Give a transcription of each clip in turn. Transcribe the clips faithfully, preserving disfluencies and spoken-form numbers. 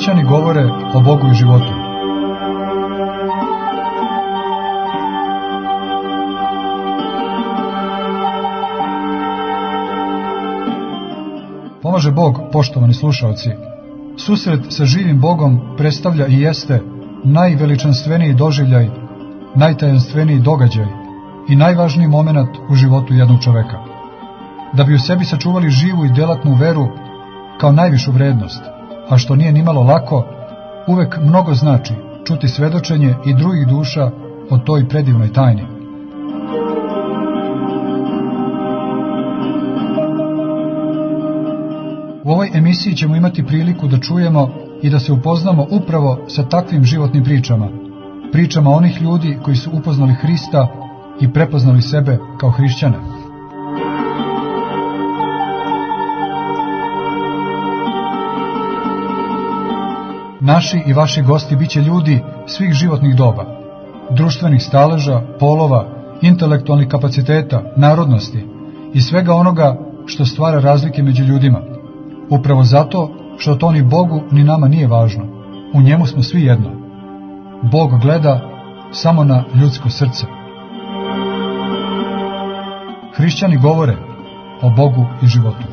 Hrišćani govore o Bogu i životu. Pomaže Bog, poštovani slušaoci. Susret sa živim Bogom predstavlja i jeste najveličanstveniji doživljaj, najtajanstveniji događaj i najvažniji moment u životu jednog čoveka. Da bi u sebi sačuvali živu i delatnu veru kao najvišu vrednost, a što nije nimalo lako, uvek mnogo znači čuti svedočenje i drugih duša o toj predivnoj tajni. U ovoj emisiji ćemo imati priliku da čujemo i da se upoznamo upravo sa takvim životnim pričama, pričama onih ljudi koji su upoznali Hrista i prepoznali sebe kao hrišćane. Naši i vaši gosti biće ljudi svih životnih doba, društvenih staleža, polova, intelektualnih kapaciteta, narodnosti i svega onoga što stvara razlike među ljudima. Upravo zato što to ni Bogu ni nama nije važno. U njemu smo svi jedno. Bog gleda samo na ljudsko srce. Hrišćani govore o Bogu i životu.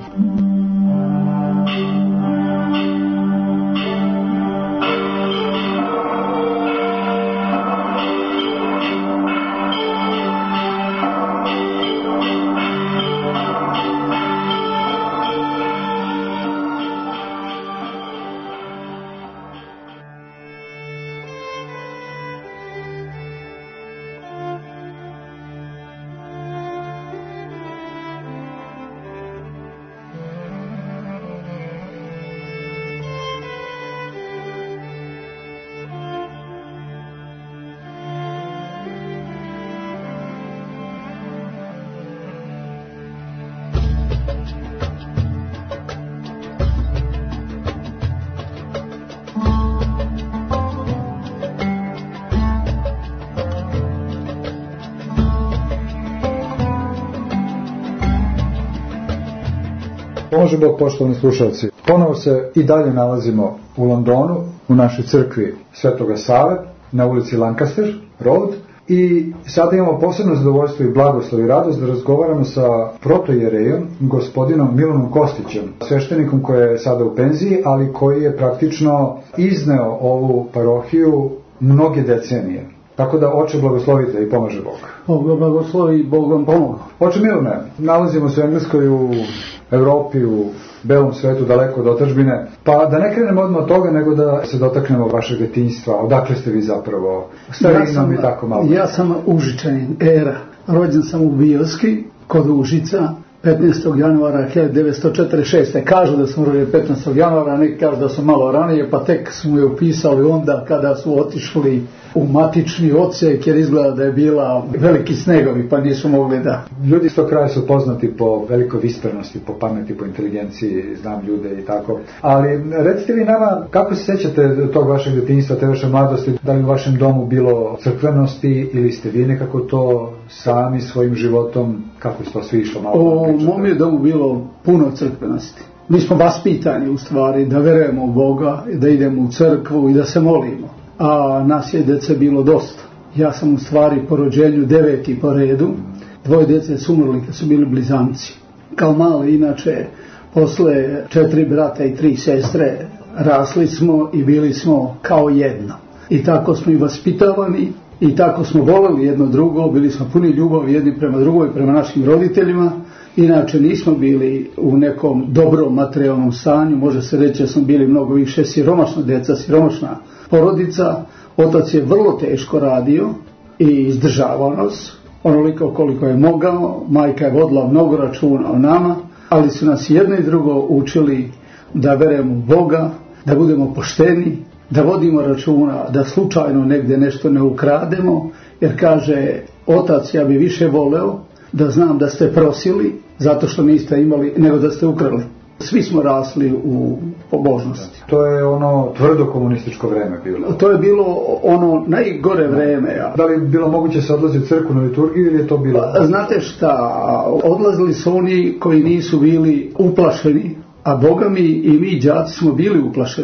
Pomože Bog, poštovani slušalci. Ponovo se i dalje nalazimo u Londonu, u našoj crkvi Svetoga Save, na ulici Lancaster Road, i sada imamo posebno zadovoljstvo i blagoslov i radost da razgovaramo sa protojerejom, gospodinom Milanom Kostićem, sveštenikom koji je sada u penziji, ali koji je praktično izneo ovu parohiju mnoge decenije. Tako da, oče, blagoslovite i pomaže Bog. Bog blagoslovi i Bog vam pomogu. Oče Milane, nalazimo se u Engleskoj, u Evropi, u belom svetu, daleko od otadžbine. Pa da ne krenemo odmah od toga, nego da se dotaknemo vašeg detinjstva. Odakle ste vi zapravo? Starinom ja i tako malo. Ja sam Užičanin, era. Rođen sam u Bijelski, kod Užica, petnaestog januara hiljadu devetsto četrdeset šeste. Kažu da sam rođen petnaestog januara, neki kažu da sam malo ranije, pa tek smo je upisali onda kada su otišli u matični odsek, jer izgleda da je bila veliki snegovi, pa nisu mogli da... Ljudi iz tog kraja su poznati po velikoj visprenosti, po pameti, po inteligenciji, znam ljude i tako. Ali recite vi nama, kako se sećate tog vašeg detinjstva, te vaše mladosti, da li u vašem domu bilo crkvenosti ili ste vi nekako to sami svojim životom, kako je to svi išlo malo? U mom je domu bilo puno crkvenosti. Mi smo vaspitani u stvari da verujemo u Boga, da idemo u crkvu i da se molimo. A nas je djece bilo dosta. Ja sam u stvari po rođenju deveti po redu. Dvoje djece su umrli kad su bili blizanci. Kao mali, inače, posle četiri brata i tri sestre rasli smo i bili smo kao jedno. I tako smo i vaspitavani, i tako smo voleli jedno drugo, bili smo puni ljubavi jedni prema drugoj, prema našim roditeljima. Inače nismo bili u nekom dobrom materijalnom stanju, može se reći da smo bili mnogo više siromašna djeca, siromašna porodica. Otac je vrlo teško radio i izdržavao nas, onoliko koliko je mogao. Majka je vodila mnogo računa o nama, ali su nas jedno i drugo učili da verujemo u Boga, da budemo pošteni, da vodimo računa, da slučajno negdje nešto ne ukrademo, jer kaže otac, ja bi više voleo da znam da ste prosili zato što niste imali, nego da ste ukrali. Svi smo rasli u pobožnosti. To je ono tvrdo komunističko vreme bilo. To je bilo ono najgore vreme. Ja. Da li je bilo moguće se odlaziti u crkvu na liturgiju ili je to bilo? Znate šta, odlazili su oni koji nisu bili uplašeni, a Boga mi i mi đaci smo bili uplašeni.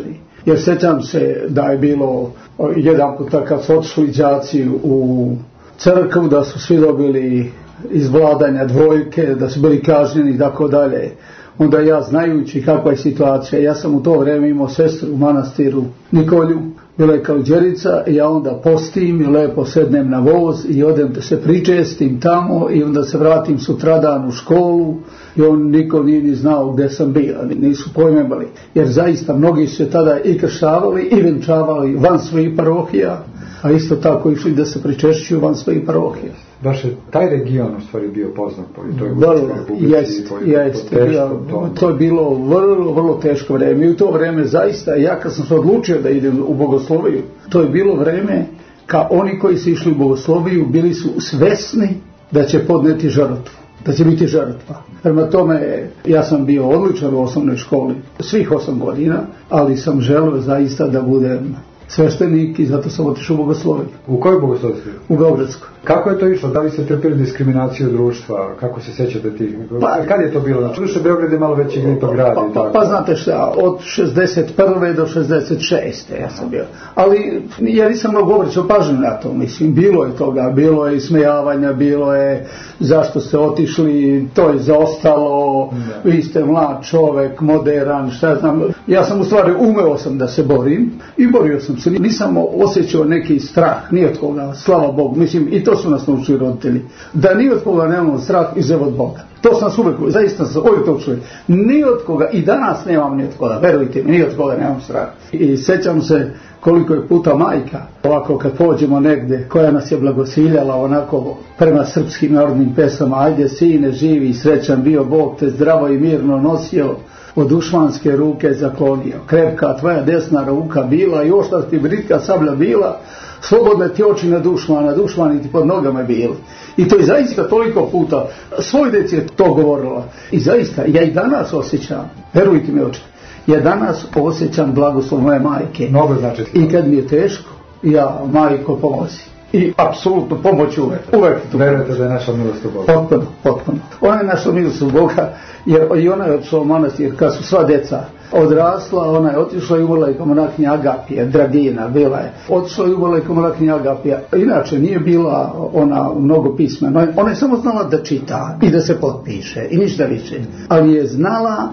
Jer sjećam se da je bilo jedan puta kad su otišli đaci u crkvu, da su svi dobili iz vladanja dvojke, da su bili kažnjeni i tako dalje. Onda ja, znajući kakva je situacija, ja sam u to vrijeme imao sestru u manastiru Nikolju, bila je kao đerica, i ja onda postim i lepo sednem na voz i odem da se pričestim tamo i onda se vratim sutradan u školu i on niko nije ni znao gdje sam bio, nisu pojmevali. Jer zaista mnogi su se tada i krštavali i venčavali van svojih parohija, a isto tako išli da se pričešćuju van svojih parohija. Baš je taj region u stvari bio poznat po toj republici. Jest, jest, to, to je bilo vrlo, vrlo teško vrijeme. I u to vrijeme zaista, ja kad sam se odlučio da idem u bogosloviju, to je bilo vrijeme ka oni koji su išli u bogosloviju bili su svesni da će podneti žrtvu, da će biti žrtva. Prema tome, ja sam bio odličan u osnovnoj školi svih osam godina, ali sam želio zaista da budem sveštenik i zato sam otišao u bogosloviju. U kojoj bogosloviji? U Beogradskoj. Kako je to išlo? Da li ste trpili diskriminaciju društva? Kako se sjećate tih? Pa, kad je to bilo? Znači, duše Beograd je malo veći glito grad. Pa, pa, pa znate šta, od šezdeset prve do šezdeset šeste ja sam bio. Ali ja nisam mnogo obraćao pažnju na to. Mislim, bilo je toga, bilo je ismejavanja, bilo je zašto ste otišli, to je zaostalo, da. Vi ste mlad čovek, moderan, šta znam. Ja sam u stvari umeo sam da se borim i borio sam se. Nisam osjećao neki strah, ni od koga, slava Bogu. Mislim, i to su nas naučili roditelji. Da ni od koga nemamo strah izuzev od Boga. To sam uvijek, zaista sam uvijek to čuli. Ni od koga, i danas nemam ni od koga, verujte mi, ni od koga nemam strah. I sjećam se koliko je puta majka, ovako kad pođemo negdje, koja nas je blagosiljala onako prema srpskim narodnim pesama, ajde sine, živi i srećan bio, Bog te zdravo i mirno nosio, od dušmanske ruke zaklonio. Krepka tvoja desna ruka bila i oštra ti britka sablja bila, slobodne ti oči na dušmana, dušmani ti pod nogama bili. I to je zaista toliko puta, svoj djeci je to govorila. I zaista, ja i danas osjećam, verujte mi oče, ja danas osjećam blagoslov moje majke. Mnogo znači. I kad mi je teško, ja majko pomozi. I apsolutno pomoć uvek. Uvek. Verujete da je naša milost u Boga? Potpuno, potpuno. Ona je naša milost u Boga, jer i ona je otišla u manastir, kad su sva djeca odrasla, ona je otišla i umrla i kao monahkinja Agapija, Dragina, bila je. Otišla i umrla i kao monahkinja Agapija. Inače, nije bila ona mnogo pismena. Ona je samo znala da čita i da se potpiše i ništa više. Ali je znala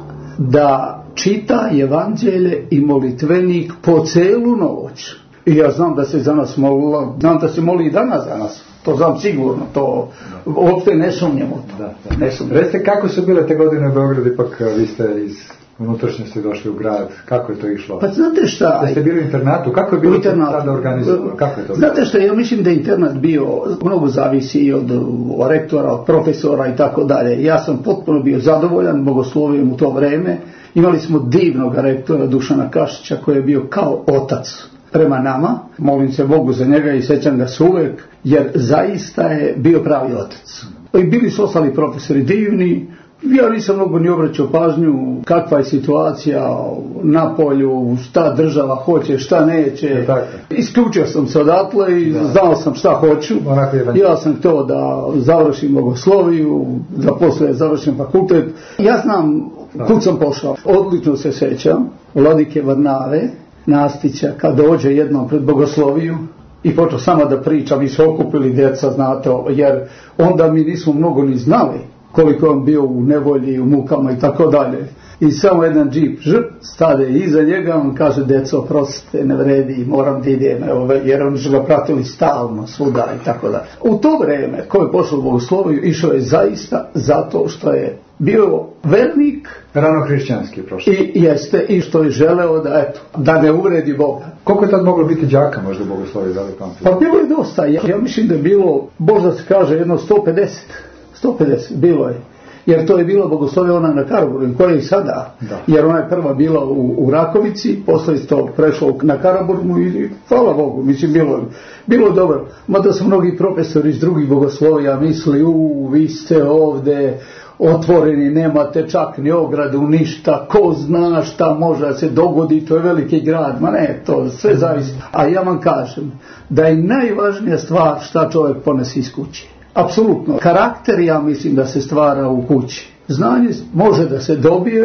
da čita evanđelje i molitvenik po celu noć. I ja znam da se za nas molila, znam da se moli i danas za nas. To znam sigurno, to uopšte ne sumnjamo to. Da, da. Ne sumnjamo. Recite, kako su bile te godine u Beogradu, ipak vi ste iz unutrašnjosti došli u grad, kako je to išlo? Pa znate šta? Da ste bili u internatu, kako je bilo tada organizovano? Kako je to bilo? Znate šta, ja mislim da je internat bio, mnogo zavisi i od rektora, od profesora i tako dalje. Ja sam potpuno bio zadovoljan bogoslovijom u to vreme. Imali smo divnog rektora Dušana Kašića koji je bio kao otac prema nama, molim se Bogu za njega i sjećam ga se uvijek, jer zaista je bio pravi otac. I bili su ostali profesori divni, ja nisam mnogo ni obraćao pažnju kakva je situacija na polju, šta država hoće, šta neće. Isključio sam se odatle i da. Znao sam šta hoću. Ja sam htio da završim bogosloviju, da poslije završim fakultet. Ja znam kud sam pošao. Odlično se sjećam vladike Varnave Nastića, kad dođe jednom pred bogosloviju i počeo sama da priča, mi se okupili djeca, znate, jer onda mi nismo mnogo ni znali koliko on bio u nevolji, u mukama i tako dalje. I samo jedan džip ž, stade iza njega, on kaže, deco, prostite, ne vredi, moram da idem, evo, jer oni su ga pratili stalno, svuda i tako dalje. U to vrijeme, ko je pošao u bogosloviju, išao je zaista zato što je bio vernik, rano hrišćanski prošao. I jeste, i što je želeo da, eto, da ne uvredi Boga. Koliko je tad moglo biti đaka možda u bogosloviji, da li pamtite? Pa bilo je dosta, ja, ja mislim da je bilo, možda se kaže, jedno sto pedeset. sto pedeset, bilo je. Jer to je bilo bogoslovje ona na Karaburgu, koja je i sada. Da. Jer ona je prva bila u, u Rakovici, posle to prešlo na Karaburgu i hvala Bogu, mislim, bilo, bilo dobro. Mada su mnogi profesori iz drugih bogoslovija misli, u, vi ste ovde otvoreni, nemate čak ni ogradu, ništa, ko zna šta može da se dogodi, to je veliki grad, ma ne, to sve zavisi. A ja vam kažem da je najvažnija stvar šta čovjek ponesi iz kuće. Apsolutno. Karakter, ja mislim, da se stvara u kući. Znanje može da se dobije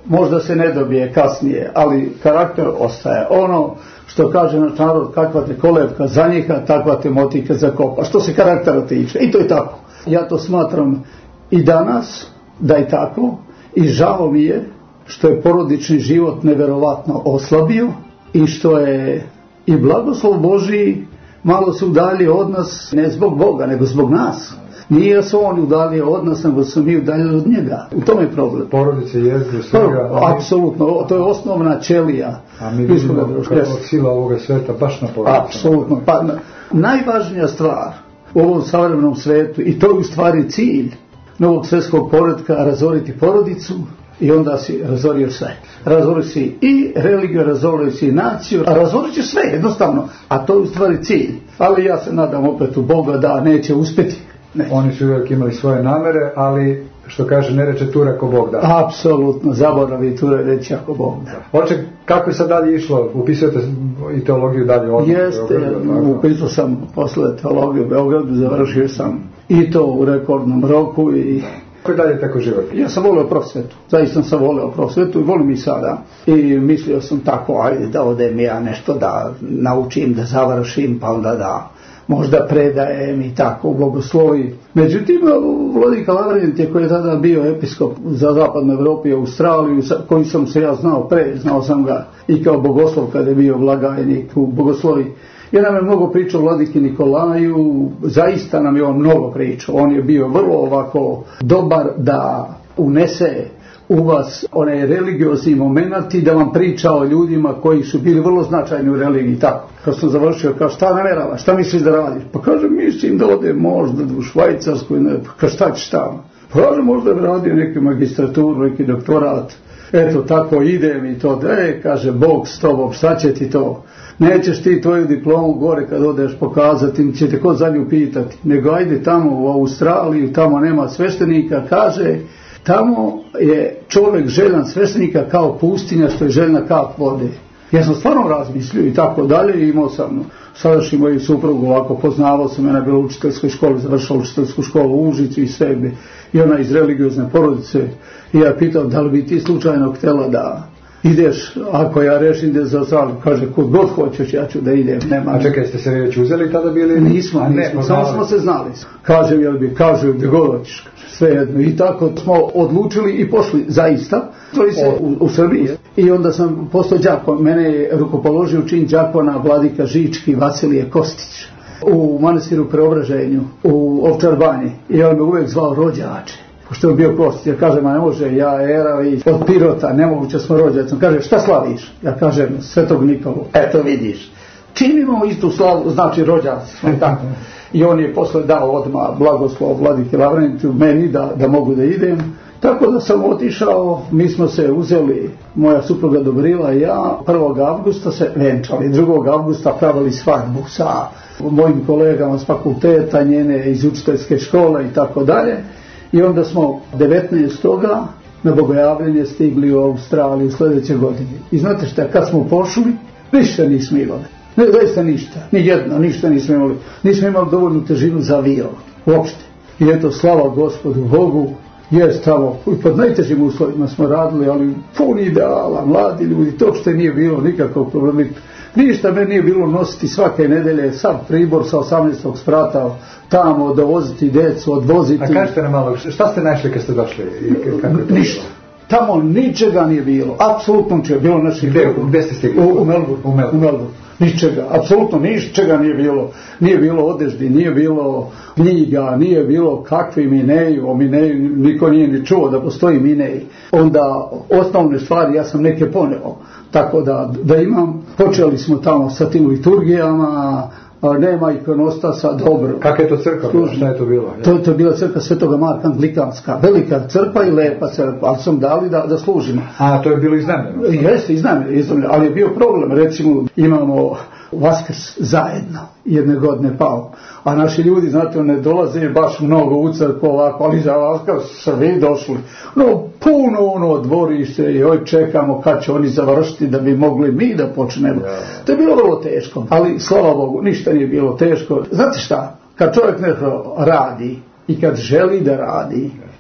možda se ne dobije kasnije, ali karakter ostaje. Ono što kaže naš narod, kakva te kolevka zanjiha, takva te motika zakopa. Što se karaktera tiče. I to je tako. Ja to smatram i danas da je tako i žao mi je što je porodični život neverovatno oslabio i što je i blagoslov Božiji malo se udalio od nas, ne zbog Boga, nego zbog nas. Nije se on udalio od nas, nego smo mi udaljili od njega. U tome je problem. Porodice jezde svega. Ali... Apsolutno, to je osnovna ćelija. A mi vidimo kako sila ovoga sveta baš na porodice. Apsolutno. Pa, najvažnija stvar u ovom savremenom svetu, i to je u stvari cilj novog svjetskog poretka, razoriti porodicu, i onda si razorio sve. Razorio si i religiju, razorio si i naciju, a razorit ćeš sve jednostavno. A to je u stvari cilj. Ali ja se nadam opet u Boga da neće uspjeti. Ne. Oni su uvijek imali svoje namere, ali što kaže, ne reče ture ako Bog da. Apsolutno, zaboravi ture reći ako Bog da. Oče, kako je sad dalje išlo? Upisujete i teologiju dalje odmah? Jeste, upisao sam posle teologiju u Beogradu, završio sam i to u rekordnom roku. I kako je dalje tako život? Ja sam volio prosvetu, zaista sam volio prosvetu i volim i sada. I mislio sam tako, ajde da odem ja nešto da naučim, da završim, pa onda da možda predajem i tako u blagoslovi. Međutim, vladika Lavrent je koji je tada bio episkop za zapadnu Evropu i Australiju, koji sam se ja znao pre, znao sam ga i kao bogoslov kada je bio blagajnik u bogoslovi. Ja nam je mnogo pričao o vladiki Nikolaju, zaista nam je on mnogo pričao. On je bio vrlo ovako dobar da unese u vas onaj religiozni moment i da vam priča o ljudima koji su bili vrlo značajni u religiji. Tako, kad sam završio, kao šta namjerava, šta misliš da radiš? Pa kaže, mislim da ode možda u Švajcarsku, ne, pa kaže, šta ćeš tamo? Pa kaže, možda bi radio neki magistraturu, neki doktorat. Eto, tako idem i to, e, kaže, Bog s tobom, šta će ti to? Nećeš ti tvoju diplomu gore kad odeš pokazati, će te ko za nju pitati. Nego ajde tamo u Australiju, tamo nema sveštenika, kaže, tamo je čovjek željan sveštenika kao pustinja što je željna kap vode. Ja sam stvarno razmislio i tako dalje i imao sam sadašnji moju suprugu ovako, poznavao sam, ona je bila u učiteljskoj školi, završila učiteljsku školu u Užicu i sve, i ona iz religiozne porodice. I ja pitao, da li bi ti slučajno htjela da ideš, ako ja rešim da za Australiju, kaže, kud god hoćeš, ja ću da idem. Nema. A čekaj, ste se već uzeli tada bili? Nismo, nismo, ne, samo smo se znali. Kažem, jel bi, kažem, gdje god hoćeš, sve jedno. I tako smo odlučili i pošli, zaista, to se u, u Srbiji. I onda sam postao đakon, mene je rukopoložio čin đakona vladika Žički Vasilije Kostić u manastiru Preobraženju, u Ovčar Banji. I on me uvijek zvao rođače. Pošto je bio Kostić, ja kažem, a ne može, ja era i od Pirota, nemoguće smo rođaci. On kaže, šta slaviš? Ja kažem, Svetog Nikolu. Eto vidiš, činimo istu slavu, znači rođaci smo tako. I on je posle dao odmah blagoslov vladike Lavrentu meni da, da mogu da idem. Tako da sam otišao, mi smo se uzeli, moja supruga Dobrila i ja, prvog avgusta se venčali, drugog avgusta pravili svadbu sa mojim kolegama s fakulteta, njene iz učiteljske škole i tako dalje. I onda smo devetnaestoga na bogojavljenje stigli u Australiju sljedeće godine. I znate šta, kad smo pošli, ništa nismo imali. Ne, zaista ništa, ni jedno, ništa nismo imali. Nismo imali dovoljnu težinu za avion, uopšte. I eto, slava Gospodu Bogu, jest tamo, i pod najtežim uslovima smo radili, ali pun ideala, mladi ljudi, to što nije bilo nikakvog problema. Ništa me nije bilo nositi svake nedelje sav pribor sa osamnaestog sprata tamo, dovoziti decu, odvoziti. A kažete nam malo, šta ste našli kad ste došli? I kako je to ništa. Bilo? Tamo ničega nije bilo, apsolutno ničega. Bilo naših gdje, gdje ste stigli? U, u Melbourne. U Melbourne. U Melbourne. Ničega, apsolutno ničega nije bilo. Nije bilo odeždi, nije bilo knjiga, nije bilo kakvi mineji. O mineji niko nije ni čuo da postoji mineji. Onda osnovne stvari ja sam neke poneo. Tako da, da imam, počeli smo tamo sa tim liturgijama, nema ikonostasa, dobro. Kakva je to crkva bila? Šta je to bilo? To, to je bila crkva Svetoga Marka Anglikanska. Velika crkva i lepa crkva, ali sam dali da, da služimo. A, to je bilo iznajmljeno? Jeste, iznajmljeno, ali je bio problem. Recimo, imamo Vaskrs zajedno, jedne godine pao. A naši ljudi, znate, ne dolaze baš mnogo u crkvu ovako, ali za Vaskrs svi došli. No, puno ono dvorište i oj čekamo kad će oni završiti da bi mogli mi da počnemo. Ja. To je bilo vrlo teško, ali slava Bogu, ništa nije bilo teško. Znate šta, kad čovjek nešto radi i kad želi da radi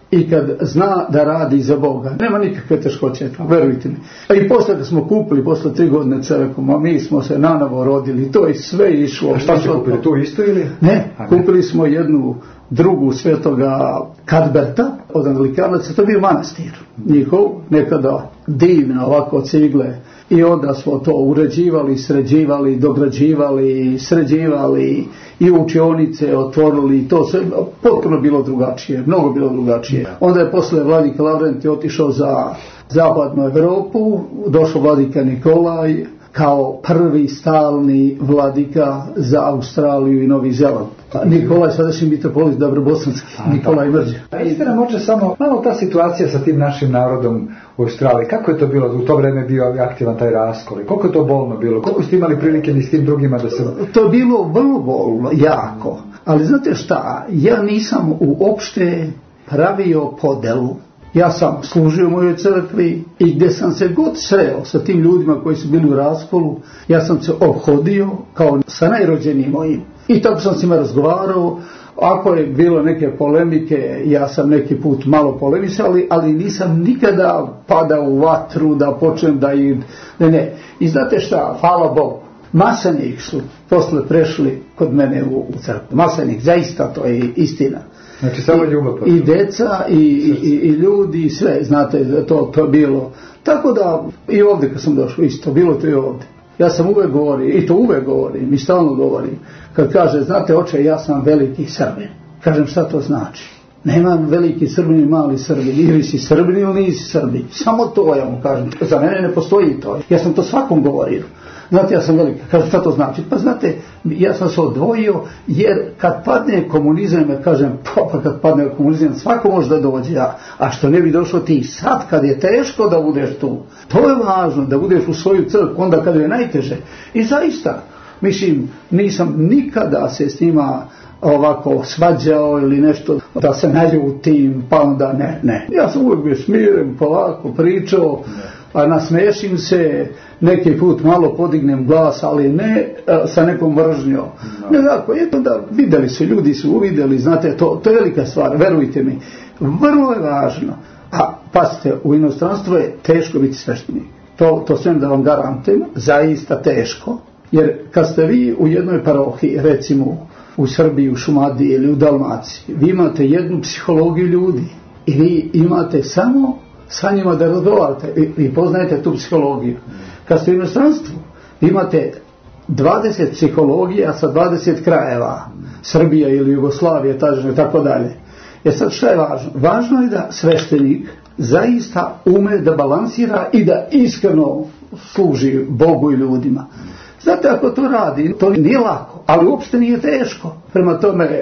i kad zna da radi za Boga, nema nikakve teškoće, verujte mi. I posle kad smo kupili, posle tri godine crkvu, a mi smo se nanovo rodili, to je sve išlo. A šta ste kupili, tu isto ili? Ne, a ne, kupili smo jednu drugu Svetoga Kadberta od Anglikanaca, to je bio manastir njihov, nekada divno ovako cigle. I onda smo to uređivali, sređivali, dograđivali, sređivali i učionice otvorili i to sve potpuno bilo drugačije, mnogo bilo drugačije. Onda je posle vladika Lavrentije otišao za zapadnu Evropu, došao vladika Nikolaj kao prvi stalni vladika za Australiju i Novi Zeland. Nikolaj sadašnji mitropolit Dobrobosanski, Nikolaj Mrđe. A istina može samo malo ta situacija sa tim našim narodom u Australiji, kako je to bilo, u to vreme bio aktivan taj raskol, koliko je to bolno bilo, koliko ste imali prilike ni s tim drugima da se... To je bilo vrlo bolno, jako, ali znate šta, ja nisam uopšte pravio podelu. Ja sam služio u mojoj crkvi i gdje sam se god sreo sa tim ljudima koji su bili u raskolu, ja sam se ophodio kao sa najrođenijim mojim. I tako sam s njima razgovarao. Ako je bilo neke polemike, ja sam neki put malo polemisao, ali, ali nisam nikada padao u vatru da počnem da ih... Ne, ne. I znate šta, hvala Bogu, Masanik su posle prešli kod mene u, u crkvu. Masanik, zaista to je istina. Znači samo ljubav. I, i deca, i, i, i ljudi, i sve, znate, to, to bilo. Tako da, i ovdje kad sam došao, isto, bilo to i ovdje. Ja sam uvek govorio, i to uvek govorim, i stalno govorim, kad kaže, znate oče, ja sam veliki Srbin. Kažem, šta to znači? Nemam veliki Srbin i mali Srbin, ili si Srbin ili nisi Srbin. Samo to ja mu kažem, za mene ne postoji to. Ja sam to svakom govorio. Znate, ja sam velika. Kaže, šta to znači? Pa znate, ja sam se odvojio, jer kad padne komunizam, ja kažem, pa, pa kad padne komunizam, svako može da dođe, a, a što ne bi došlo ti sad, kad je teško da budeš tu. To je važno, da budeš u svoju crkvu, onda kad je najteže. I zaista, mislim, nisam nikada se s njima ovako svađao ili nešto, da se naljutim, pa onda ne, ne. Ja sam uvijek bio smiren, polako pričao, a nasmešim se, neki put malo podignem glas, ali ne a, sa nekom mržnjom. No. Ne tako, eto da vidjeli su, ljudi su uvidjeli, znate, to, to je velika stvar, verujte mi. Vrlo je važno. A pazite, u inostranstvu je teško biti sveštenik. To, to sve da vam garantujem, zaista teško. Jer kad ste vi u jednoj parohiji, recimo u Srbiji, u Šumadiji ili u Dalmaciji, vi imate jednu psihologiju ljudi i vi imate samo sa njima da razgovarate i, i poznajete tu psihologiju. Kad ste u inostranstvu, imate dvadeset psihologija sa dvadeset krajeva, Srbija ili Jugoslavija, tažno i tako dalje. E sad šta je važno? Važno je da sveštenik zaista ume da balansira i da iskreno služi Bogu i ljudima. Znate, ako to radi, to nije lako, ali uopšte nije teško. Prema tome,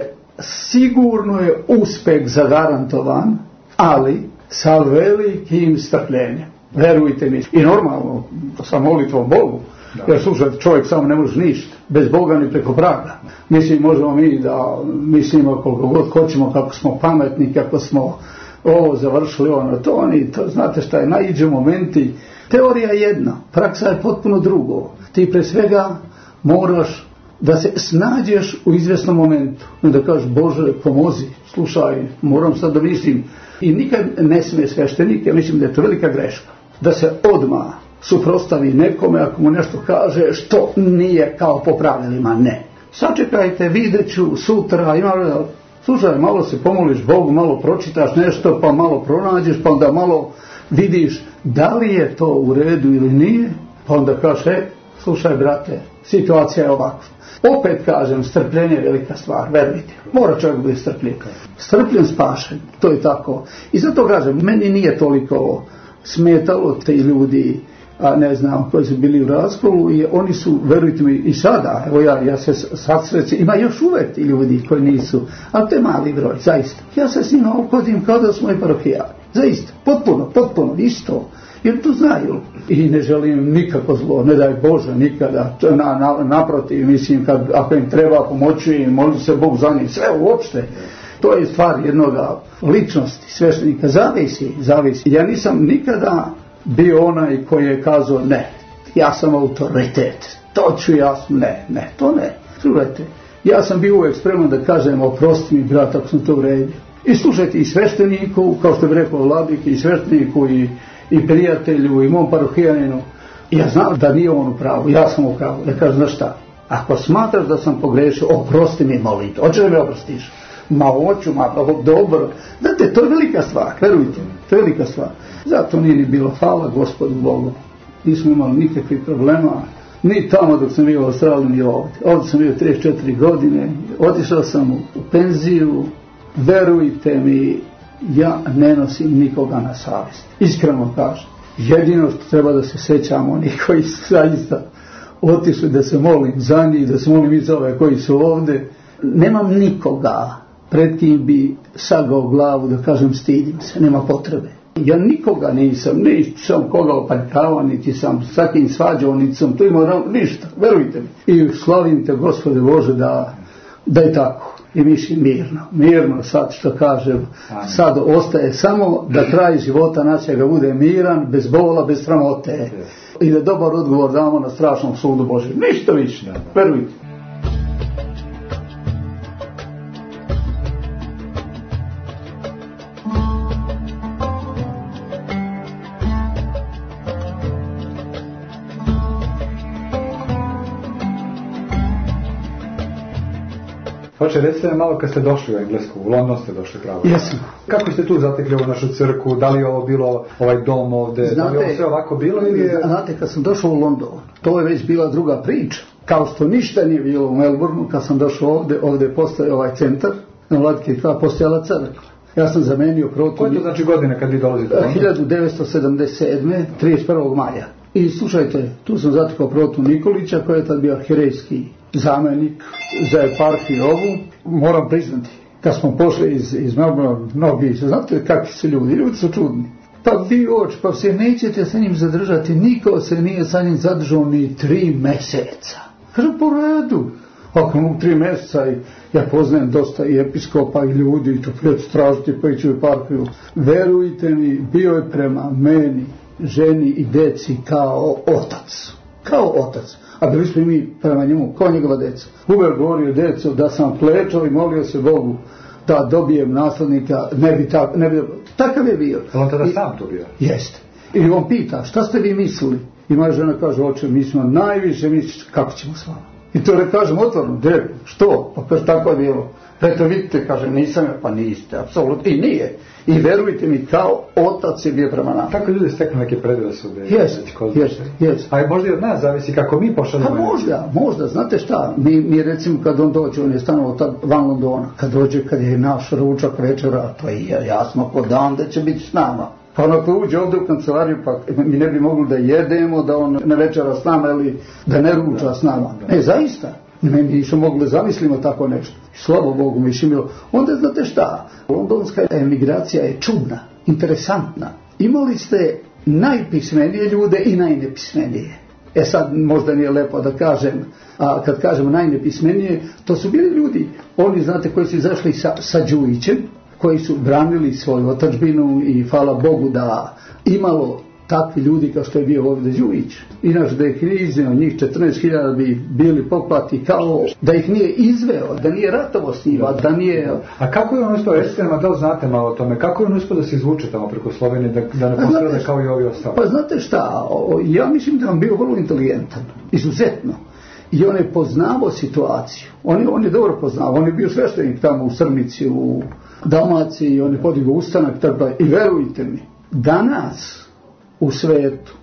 sigurno je uspeh zagarantovan, ali sa velikim strpljenjem. Verujte mi. I normalno, sa molitvom Bogu. Da. Jer slušajte, čovjek samo ne može ništa. Bez Boga ni preko praga. Mislim, možemo mi da mislimo koliko god hoćemo, kako smo pametni, kako smo ovo završili, ono, to oni, to, znate šta je, naiđe momenti. Teorija je jedna, praksa je potpuno drugo. Ti pre svega moraš da se snađeš u izvjesnom momentu. I da kažeš, Bože, pomozi, slušaj, moram sad da mislim. I nikad ne smije sveštenik, ja mislim da je to velika greška, da se odmah suprotstavi nekome ako mu nešto kaže što nije kao po pravilima, ne. Sačekajte, vidjet ću sutra, ima, slušaj, malo se pomoliš Bogu, malo pročitaš nešto, pa malo pronađeš, pa onda malo vidiš da li je to u redu ili nije, pa onda kažeš, e, slušaj brate, situacija je ovakva. Opet kažem, strpljenje je velika stvar, verujte. Mora čovjek biti strpljen. Strpljen spašen, to je tako. I zato kažem, meni nije toliko smetalo te ljudi, a ne znam, koji su bili u raskolu, i oni su, verujte mi, i sada, evo ja, ja se sad sreći, ima još uvek ti ljudi koji nisu, ali to je mali broj, zaista. Ja se s njima ophodim kao da smo i parohijali. Zaista, potpuno, potpuno, isto. Jer to znaju. I ne želim nikako zlo, ne daj Bože, nikada. Na, na, naprotiv, mislim, kad, ako im treba pomoći, moli se Bog za njih, sve uopšte. To je stvar jednoga ličnosti, sveštenika. Zavisi, zavisi. Ja nisam nikada bio onaj koji je kazao ne, ja sam autoritet, to ću ja, ne, ne, to ne. Čuvajte, ja sam bio uvijek spreman da kažem, oprosti mi brat ako sam to uredio. I slušajte, i svešteniku, kao što bi rekao vladiki, i svešteniku, i, i prijatelju, i mom parohijaninu, ja znam da nije on u pravu, ja sam u pravu. Ja kažem, znaš šta, ako smatraš da sam pogrešio, oprosti mi, molim te, hoćeš da me oprostiš? Ma hoću, ma dobro. Znate, to je velika stvar, verujte mi, to je velika stvar. Zato nije ni bilo, hvala Gospodu Bogu. Nismo imali nikakvih problema, ni tamo dok sam bio u Australiji, ni ovdje. Ovdje sam bio trideset četiri godine, otišao sam u, u penziju, verujte mi, ja ne nosim nikoga na savjest. Iskreno kažem. Jedino što treba da se sećamo onih koji su zaista otišli, da se molim za njih, da se molim i za ove koji su ovdje. Nemam nikoga pred kim bi sagao glavu da kažem stidim se, nema potrebe. Ja nikoga nisam, nisam koga opankavao, niti sam sa kim svađao, niti sam tu imao ništa, verujte mi. I slavim te, Gospode Bože, da, da je tako. I mislim mirno, mirno sad što kažem, sad ostaje samo da kraj života našega bude miran, bez bola, bez sramote. I da dobar odgovor damo na strašnom sudu Božjem. Ništa više, verujte. Hoće, recite nam malo kad ste došli u Englesku, u London ste došli pravo. Jesam. Kako ste tu zatekli ovu našu crkvu, da li je ovo bilo ovaj dom ovdje, znate, da li je ovo sve ovako bilo ili je... Znate, kad sam došao u London, to je već bila druga priča. Kao što ništa nije bilo u Melbourneu, kad sam došao ovdje, ovdje postoje ovaj centar, na Vladike dva postojala crkva. Ja sam zamenio protu... Koje to znači godine kad vi dolazite? hiljadu devetsto sedamdeset sedme. trideset prvog maja. I slušajte, tu sam zatekao protu Nikolića, koji je tad bio arhirejski zamjenik za eparhiju ovu. Moram priznati, kad smo pošli iz, iz Melbourne, mnogi, znate kakvi su ljudi, ljudi su čudni. Pa vi oč, pa se nećete sa njim zadržati, niko se nije sa njim zadržao ni tri mjeseca. Kažem, po redu. Ako mogu tri mjeseca, i ja poznajem dosta i episkopa i ljudi, i to prijatelj tražiti pa ići u eparhiju. Verujte mi, bio je prema meni, ženi i deci kao otac. Kao otac. A bili smo mi prema njemu, kao njegova deca. Uvijek govorio deco da sam plečao i molio se Bogu da dobijem naslednika, ne bi tako, ne bi, takav je bio. On tada sam to bio? Jeste. I on pita, šta ste vi mislili? I moja žena kaže, oče, mi smo najviše mislili, kako ćemo s vama? I to ne kažem otvorno, direktno, što? Pa kaže, tako je bilo. Eto vidite, kaže, nisam ja, pa niste, apsolutno, i nije. I verujte mi, kao otac je bio prema nama. Tako ljudi steknu neke predrasude. Jeste, jeste, jeste. A možda i od nas zavisi kako mi pošaljemo. Pa možda, možda, znate šta, mi, mi recimo kad on dođe, on je stanovao tad van Londona, kad dođe, kad je naš ručak večera, to je jasno ko dan da će biti s nama. Pa ono ko uđe ovdje u kancelariju, pa mi ne bi mogli da jedemo, da on ne večera s nama ili da ne ruča s nama. Ne, zaista. Mi nismo mogli da zamislimo tako nešto. Slavo Bogu mi išimilo. Onda znate šta? Londonska emigracija je čudna, interesantna. Imali ste najpismenije ljude i najnepismenije. E sad možda nije lepo da kažem, a kad kažemo najnepismenije, to su bili ljudi, oni znate koji su izašli sa, sa Đujićem, koji su branili svoju otadžbinu i hvala Bogu da imalo takvi ljudi kao što je bio ovdje Đujić. Inače da ih nije izneo, njih četrnaest hiljada bi bili poklati kao da ih nije izveo, da nije ratovo s njima, da nije... A kako je on uspio, recite nam, da li znate malo o tome, kako je on uspio da se izvuče tamo preko Slovenije, da, da ne postrada kao i ovi ostali? Pa znate šta, ja mislim da on bio vrlo inteligentan, izuzetno. I on je poznavao situaciju, on je, on je dobro poznavao, on je bio sveštenik tamo u Srmici, u Dalmaciji, on je podigao ustanak, tako, i verujte mi, danas u svijetu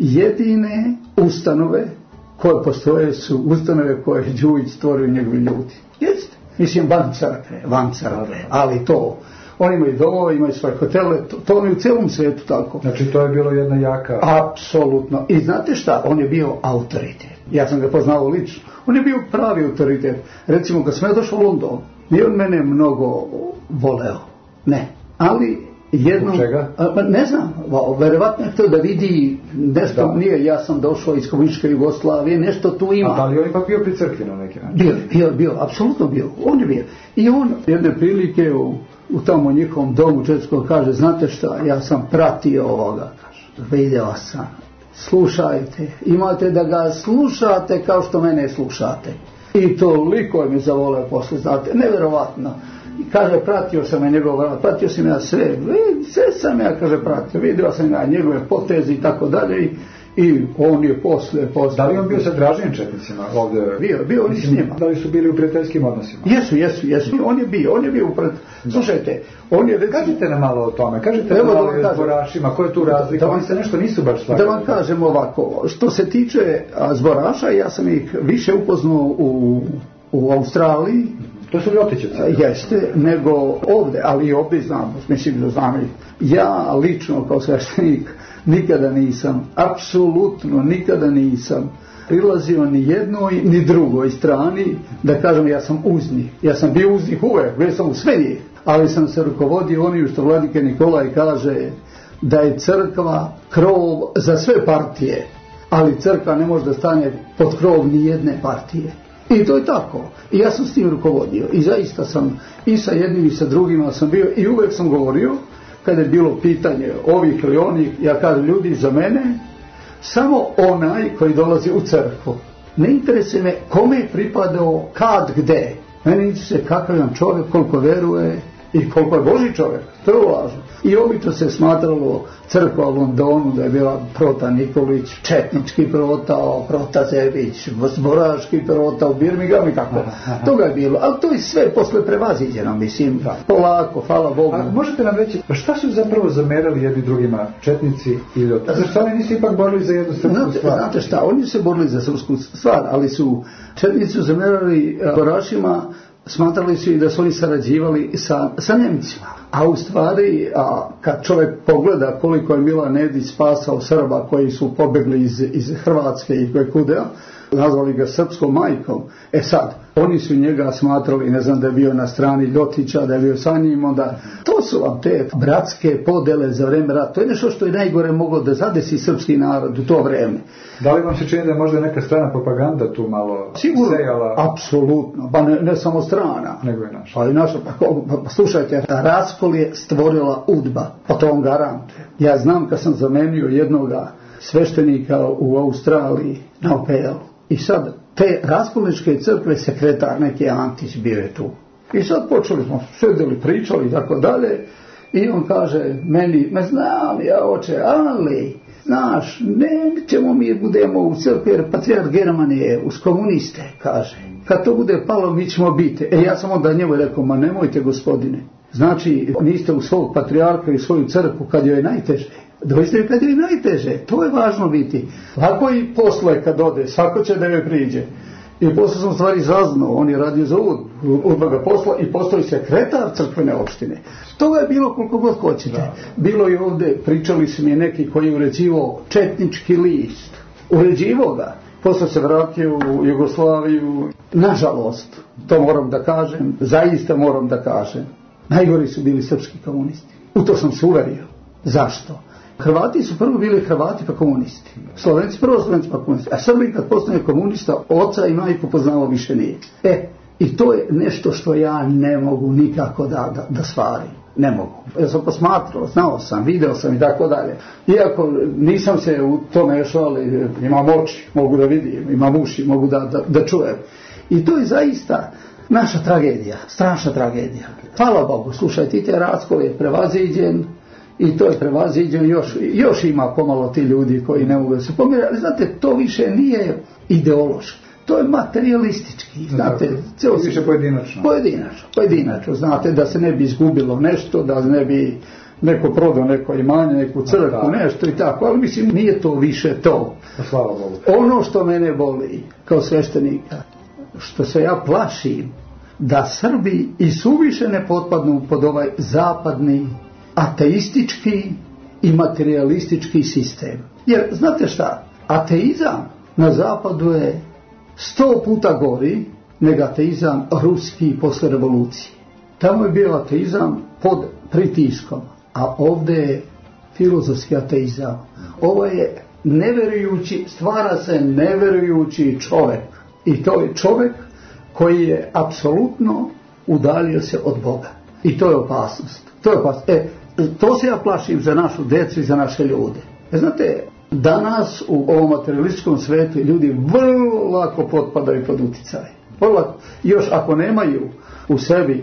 jedine ustanove koje postoje su ustanove koje je Đujić stvorio njegovi ljudi. Jeste. Mislim, van crkve, van crkve, ali to, oni imaju domove, imaju svoje hotele, to, to je u cijelom svijetu tako. Znači to je bilo jedna jaka... Apsolutno. I znate šta, on je bio autoritet. Ja sam ga poznao lično. On je bio pravi autoritet. Recimo, kad sam ja došao u London, nije on mene mnogo voleo. Ne. Ali jednom, čega? A, ne znam, verovatno je to da vidi nešto, da. Nije, ja sam došao iz komunističke Jugoslavije, nešto tu ima. A da li on ipak bio pri crkvi na neki način? Bio, bio, bio, apsolutno bio, on je bio. I on jedne prilike u, u tamo njihovom domu Českog kaže, znate šta, ja sam pratio ovoga, kaže, vidio sam, slušajte, imate da ga slušate kao što mene slušate. I toliko je mi zavoleo posle, znate, nevjerovatno. I kaže, pratio sam ja njegov rad, pratio sam ja sve, sve sam ja, kaže, pratio, vidio sam ja njegove poteze i tako dalje. I on je posle, posle... Da li on bio sa Dražijem četnicima ovdje? Bio, bio on i s njima. Da li su bili u prijateljskim odnosima? Jesu, jesu, jesu. On je bio, on je bio upred... Slušajte, on je... Kažite nam malo o tome, kažite nam malo o zborašima, koja je tu razlika, oni se nešto nisu baš slagali. Da vam kažem ovako, što se tiče zboraša, ja sam ih više upoznao u, u Australiji. To su Ljotićevci. Jeste, nego ovdje, ali i ovdje znam, mislim da znam. Ja lično kao sveštenik nikada nisam, apsolutno nikada nisam prilazio ni jednoj ni drugoj strani da kažem ja sam uz njih. Ja sam bio uz njih uvek, bio sam u sve njih, ali sam se rukovodio onim što vladike Nikolaj kaže da je crkva krov za sve partije, ali crkva ne može da stane pod krov ni jedne partije. I to je tako. I ja sam s tim rukovodio. I zaista sam i sa jednim i sa drugima sam bio i uvek sam govorio kada je bilo pitanje ovih ili onih, ja kažem ljudi za mene, samo onaj koji dolazi u crkvu. Ne interesuje me kome je pripadao, kad, gde. Mene interesuje kakav je čovjek, koliko veruje i koliko je Boži čovjek. To je važno. I obično se smatralo crkva u Londonu da je bila Prota Nikolić, četnički prota, Prota Zebić, zboraški prota u Birmingham i tako. Toga je bilo. Ali to je sve posle prevaziđeno, mislim. Polako, hvala Bogu. A možete nam reći, šta su zapravo zamerali jedni drugima, četnici i Ljotićevci? Zašto oni nisu ipak borili za jednu srpsku znate, stvar? Znate šta, oni su se borili za srpsku stvar, ali su četnici su zamerali zborašima, smatrali su i da su oni sarađivali sa, sa Njemcima. A u stvari, a, kad čovjek pogleda koliko je Milan Nedić spasao Srba koji su pobegli iz, iz Hrvatske i koje kuda, nazvali ga srpskom majkom. E sad, oni su njega smatrali, ne znam da je bio na strani Ljotića, da je bio sa njim, onda to su vam te bratske podele za vreme rata. To je nešto što je najgore moglo da zadesi srpski narod u to vreme. Da li vam se čini da je možda neka strana propaganda tu malo sigurno, sejala? Apsolutno, pa ne, ne samo strana. Nego je naša. Ali naša, pa, pa slušajte, raskol je stvorila udba, pa to on garantuje. Ja znam kad sam zamenio jednoga sveštenika u Australiji na O P L. I sad, te raskolničke crkve sekretar, neki Antić bio je tu. I sad počeli smo, sedeli, pričali i tako dalje. I on kaže meni, ma znam ja oče, ali, znaš, nećemo mi budemo u crkvi jer patrijarh German je uz komuniste, kaže. Kad to bude palo, mi ćemo biti. E ja sam onda njemu rekao, ma nemojte gospodine. Znači, niste u svog patrijarha i svoju crkvu kad joj je najteže. Doista kad je najteže, to je važno biti. Lako i posle kad ode, svako će da joj priđe. I posle sam stvari zaznao, on je radio za udba ga posla i postao sekretar crkvene opštine. Toga je bilo koliko god hoćete. Da. Bilo je ovdje, pričali su mi neki koji je uređivao četnički list. Uređivao ga. Posle se vratio u Jugoslaviju. Nažalost, to moram da kažem, zaista moram da kažem, najgori su bili srpski komunisti. U to sam se uverio. Zašto? Hrvati su prvo bili Hrvati pa komunisti. Slovenci prvo Slovenci pa komunisti. A Srbi kad postane komunista, oca i majku poznao više nije. E, i to je nešto što ja ne mogu nikako da, da, da stvarim. Ne mogu. Ja sam posmatrao, znao sam, video sam i tako dalje. Iako nisam se u to mešao, ali imam oči, mogu da vidim, imam uši, mogu da, da, da čujem. I to je zaista naša tragedija, strašna tragedija. Hvala Bogu, slušajte, te raskol je prevaziđen. I to je prevaziđeno, još, još ima pomalo ti ljudi koji ne mogu da se pomire, ali znate, to više nije ideološki, to je materialistički, znate, ceo više pojedinačno. Pojedinačno, pojedinačno, znate, da se ne bi izgubilo nešto, da ne bi neko prodao neko imanje, neku crkvu, nešto i tako, ali mislim, nije to više to. Hvala Bogu. Ono što mene boli, kao sveštenika, što se ja plašim, da Srbi i suviše ne potpadnu pod ovaj zapadni ateistički i materialistički sistem. Jer, znate šta, ateizam na zapadu je sto puta gori nego ateizam ruski posle revolucije. Tamo je bio ateizam pod pritiskom, a ovdje je filozofski ateizam. Ovo je neverujući, stvara se neverujući čovjek. I to je čovjek koji je apsolutno udaljio se od Boga. I to je opasnost. To je opasnost. E, to se ja plašim za našu djecu i za naše ljude. E, znate, danas u ovom materialističkom svetu ljudi vrlo lako potpadaju pod utjecaj. Vrlo lako. Još ako nemaju u sebi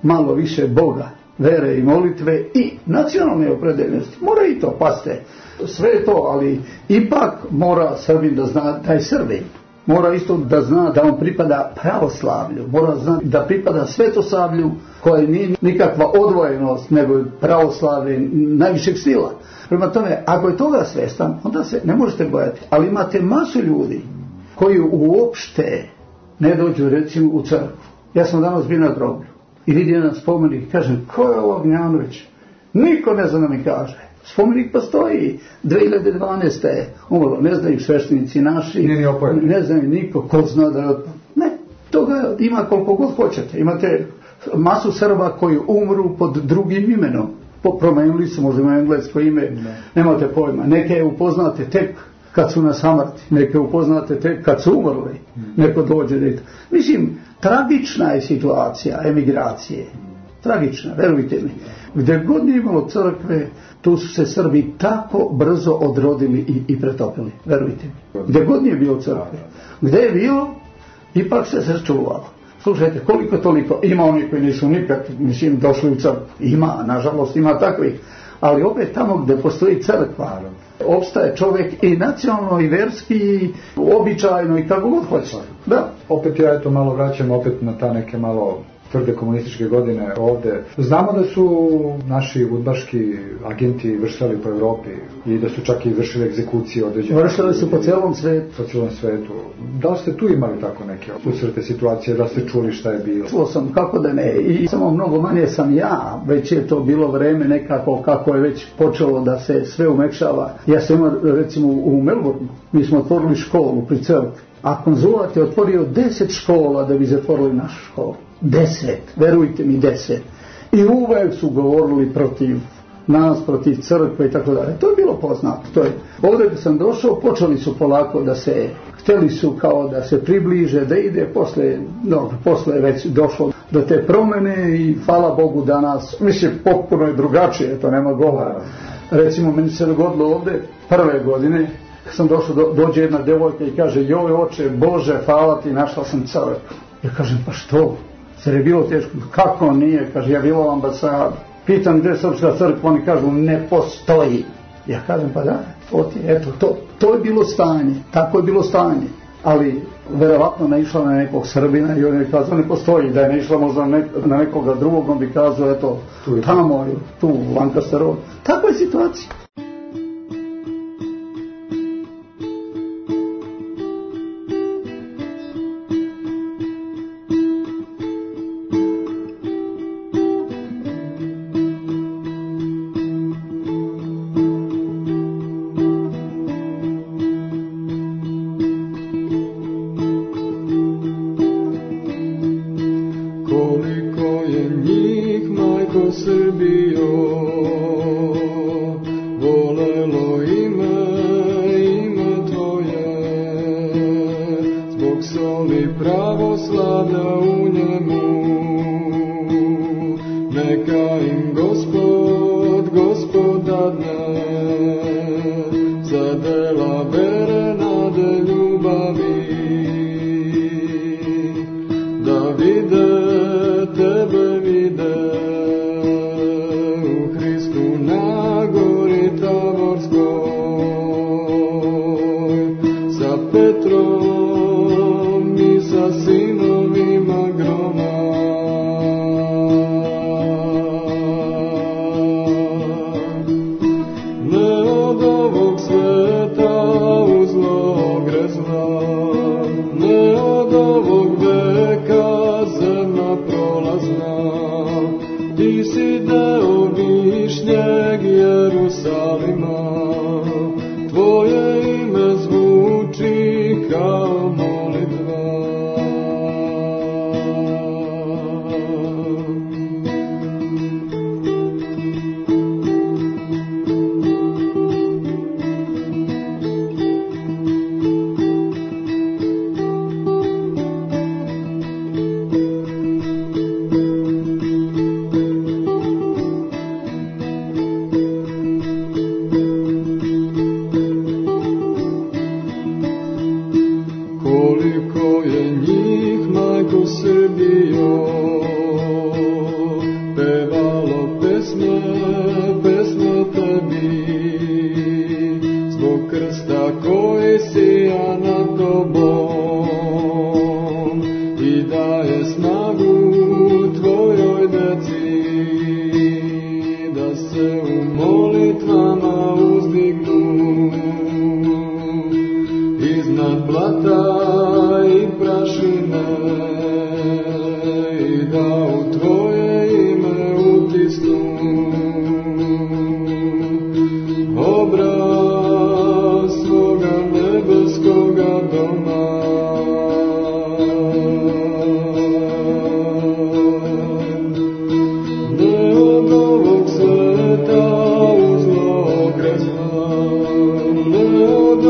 malo više Boga, vere i molitve i nacionalne opredeljenosti. Mora i to, paste. Sve je to, ali ipak mora Srbin da zna da je Srbin. Mora isto da zna da on pripada pravoslavlju. Mora zna da pripada svetosavlju koje nije nikakva odvojenost, nego pravoslavlje najvišeg stila. Prema tome, ako je toga svestan, onda se ne možete bojati. Ali imate masu ljudi koji uopšte ne dođu recimo u crkvu. Ja sam danas bio na groblju i vidio na spomenik, kažem, ko je ovo Gnjanović? Niko ne zna da mi kaže. Spomenik postoji, dvije hiljade dvanaeste je umrlo, ne znaju sveštenici naši, ne znaju niko, ko zna da je otpad. Ne, toga ima koliko god hoćete. Imate masu Srba koji umru pod drugim imenom. Promenili su, možda ima englesko ime, ne. Nemate pojma. Neke upoznate tek kad su na samrti, neke upoznate tek kad su umrli, neko dođe dete. Mislim, tragična je situacija emigracije. Tragična, verujte mi. Gdje god nije imalo crkve, tu su se Srbi tako brzo odrodili i, i pretopili, verujte mi. Gdje god nije bilo crkve. Gdje je bilo, ipak se sačuvalo. Slušajte, koliko toliko, ima oni koji nisu nikad, mislim, došli u crkvu. Ima, nažalost, ima takvih. Ali opet tamo gdje postoji crkva, opstaje čovjek i nacionalno, i verski, i običajno, i kako god hoće. Da. Opet ja eto malo vraćam opet na ta neke malo tvrde komunističke godine ovdje. Znamo da su naši udbaški agenti vršili po Europi i da su čak i vršili egzekucije određene. Vršili su po cijelom svijetu. Po cijelom svijetu. Da li ste tu imali tako neke susrete situacije, da ste čuli šta je bilo? Čuo sam, kako da ne. I samo mnogo manje sam ja. Već je to bilo vreme nekako kako je već počelo da se sve umekšava. Ja sam imao recimo u Melbourneu. Mi smo otvorili školu pri crkvi. A konzulat je otvorio deset škola da bi zatvorili našu školu. Deset, verujte mi, deset. I uvijek su govorili protiv nas, protiv crkve i tako dalje. To je bilo poznato. To je. Ovdje kad sam došao, počeli su polako da se, htjeli su kao da se približe, da ide, posle, dobro, posle je već došlo do te promjene i hvala Bogu danas, mislim, potpuno je drugačije, to nema govora. Recimo, meni se dogodilo ovdje prve godine, sam došao, do, dođe jedna djevojka i kaže, joj oče, Bože, hvala ti, našla sam crkvu. Ja kažem, pa što? Jer je bilo teško. Kako nije? Kaže, ja bila u ambasadi. Pitam gdje je srpska crkva, oni kažu, ne postoji. Ja kažem, pa da, oti, eto, to, to je bilo stanje. Tako je bilo stanje. Ali, verovatno naišla na nekog Srbina i on je kazao, ne postoji. Da je naišla možda na, na nekoga drugog, on bi kazao, eto, tamo, tu, u Lancaster Road. Tako je situacija. Tvoje ime zvuči kao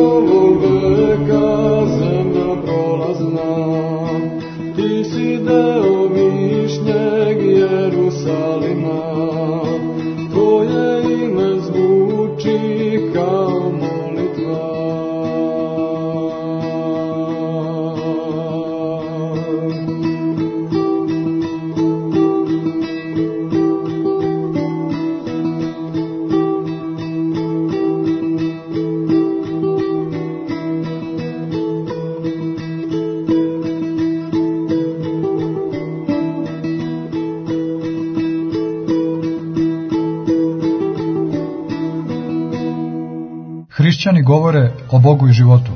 ovog veka zemlja prolazna, ti si deo višnjeg Jerusalima, tvoje ime zvuči kao molitva. Hrišćani govore o Bogu i životu.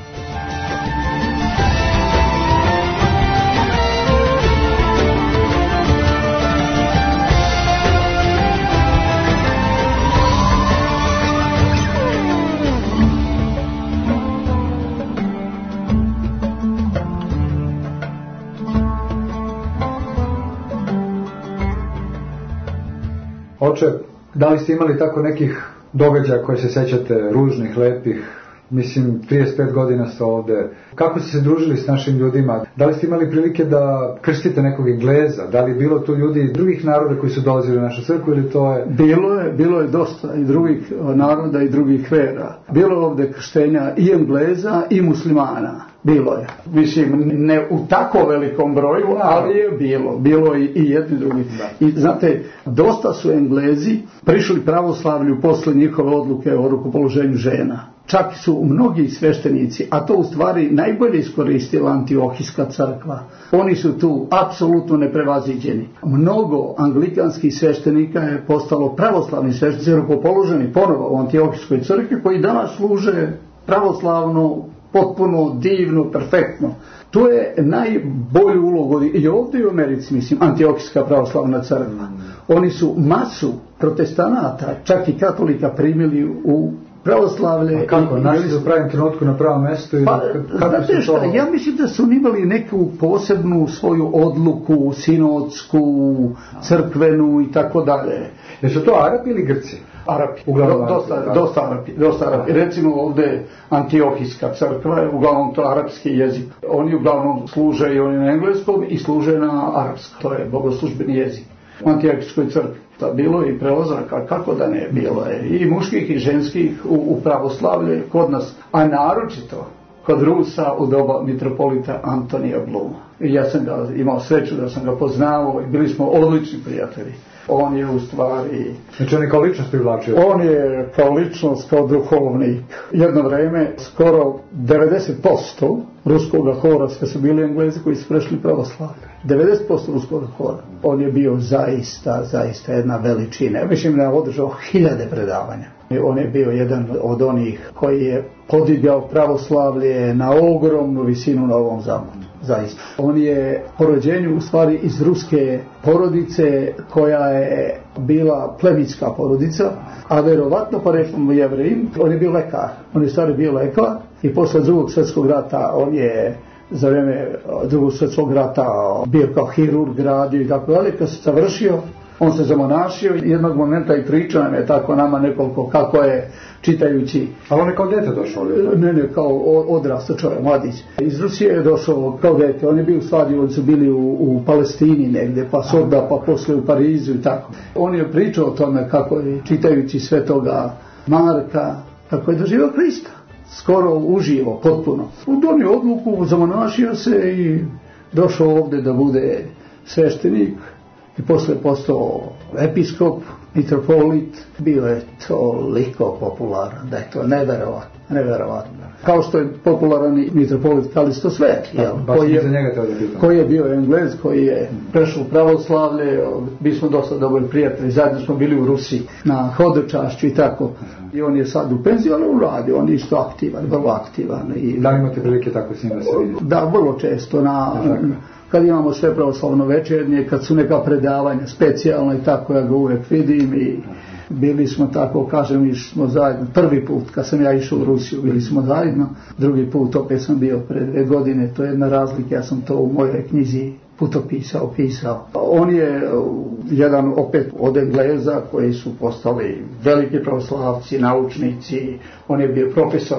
Oče, da li ste imali tako nekih događaja koje se sećate, ružnih, lepih? Mislim, trideset pet godina ste ovde. Kako ste se družili s našim ljudima? Da li ste imali prilike da krstite nekog Engleza? Da li je bilo tu ljudi iz drugih naroda koji su dolazili u našu crkvu ili to je... Bilo je, bilo je dosta i drugih naroda i drugih vera. Bilo je ovde krštenja i Engleza i muslimana. Bilo je. Mislim, ne u tako velikom broju, ali je bilo. Bilo je i jedni drugi. I znate, dosta su Englezi prišli pravoslavlju posle njihove odluke o rukopoloženju žena. Čak su mnogi sveštenici, a to u stvari najbolje iskoristila Antiohijska crkva. Oni su tu apsolutno neprevaziđeni. Mnogo anglikanskih sveštenika je postalo pravoslavni sveštenici, rukopoloženi ponovo u Antiohijskoj crkvi, koji danas služe pravoslavno, potpuno, divno, perfektno. To je najbolju ulogu i ovdje i u Americi, mislim, Antiohijska pravoslavna crkva. Oni su masu protestanata, čak i katolika, primili u pravoslavlje. A kako? Našli su u pravim trenutku na pravom mjestu? Pa, znate šta, to... ja mislim da su imali neku posebnu svoju odluku, sinodsku, crkvenu i tako dalje. Jesu to Arapi ili Grci? Arapi, uglavnom, dosta, dosta Arapi, dosta Arapi. Recimo ovdje Antiohijska crkva je uglavnom to arapski jezik. Oni uglavnom služe i oni na engleskom i služe na arapskom. To je bogoslužbeni jezik u Antiohijskoj crkvi. Da bilo i prelazaka, kako da ne, bilo je i muških i ženskih u, u pravoslavlje kod nas, a naročito kod Rusa u doba mitropolita Antonija Bluma. I ja sam ga imao sreću da sam ga poznavao i bili smo odlični prijatelji. On je u stvari... Znači on je kao ličnost privlačio? On je kao ličnost, kao duhovnik. Jedno vreme skoro devedeset posto ruskoga hora, sve su bili Englezi koji su prešli pravoslavlje. devedeset posto ruskoga hora. On je bio zaista, zaista jedna veličina. Ja mislim da je održao hiljade predavanja. On je bio jedan od onih koji je podigao pravoslavlje na ogromnu visinu na ovom zapadu. Zaista. On je po rođenju u stvari iz ruske porodice koja je bila plemenska porodica, a verovatno poreklom Jevrejim. On je bio lekar. On je stari bio lekar i posle drugog svjetskog rata on je za vrijeme drugog svjetskog rata bio kao hirurg, radio i tako dalje. Kad se završio, on se zamonašio i jednog momenta i pričao nam je tako nama nekoliko kako je čitajući. Ali on je kao dete došao? Ne, ne, kao odrastao čovjek, mladić. Iz Rusije je došao kao dete. On je bio u stvari, oni su bili u, u Palestini negdje, pa Sorda, pa posle u Parizu i tako. On je pričao o tome kako je čitajući Svetoga Marka, kako je doživio Krista. Skoro uživo, potpuno. Donio odluku, zamonašio se i došao ovdje da bude sveštenik. I posle postao episkop, mitropolit. Bio je toliko popularan da je to neverovatno, neverovatno. Kao što je popularan i mitropolit Kalisto Svet, jel? Koji je, koji je bio Englez, koji je prešao u pravoslavlje. Mi smo dosta dobri prijatelji, zajedno smo bili u Rusiji na hodočašću i tako. I on je sad u penziji, ali u radi, on je isto aktivan, vrlo aktivan. I, da li imate prilike tako s njim da se vidite? Da, vrlo često na... Kad imamo sve pravoslavno večernje, kad su neka predavanja specijalna i tako, ja ga uvijek vidim i bili smo tako, kažem, išli smo zajedno. Prvi put kad sam ja išao u Rusiju bili smo zajedno, drugi put opet sam bio pred dve godine, to je jedna razlika, ja sam to u mojoj knjizi putopisa opisao. On je jedan opet od Engleza koji su postali veliki pravoslavci, naučnici, on je bio profesor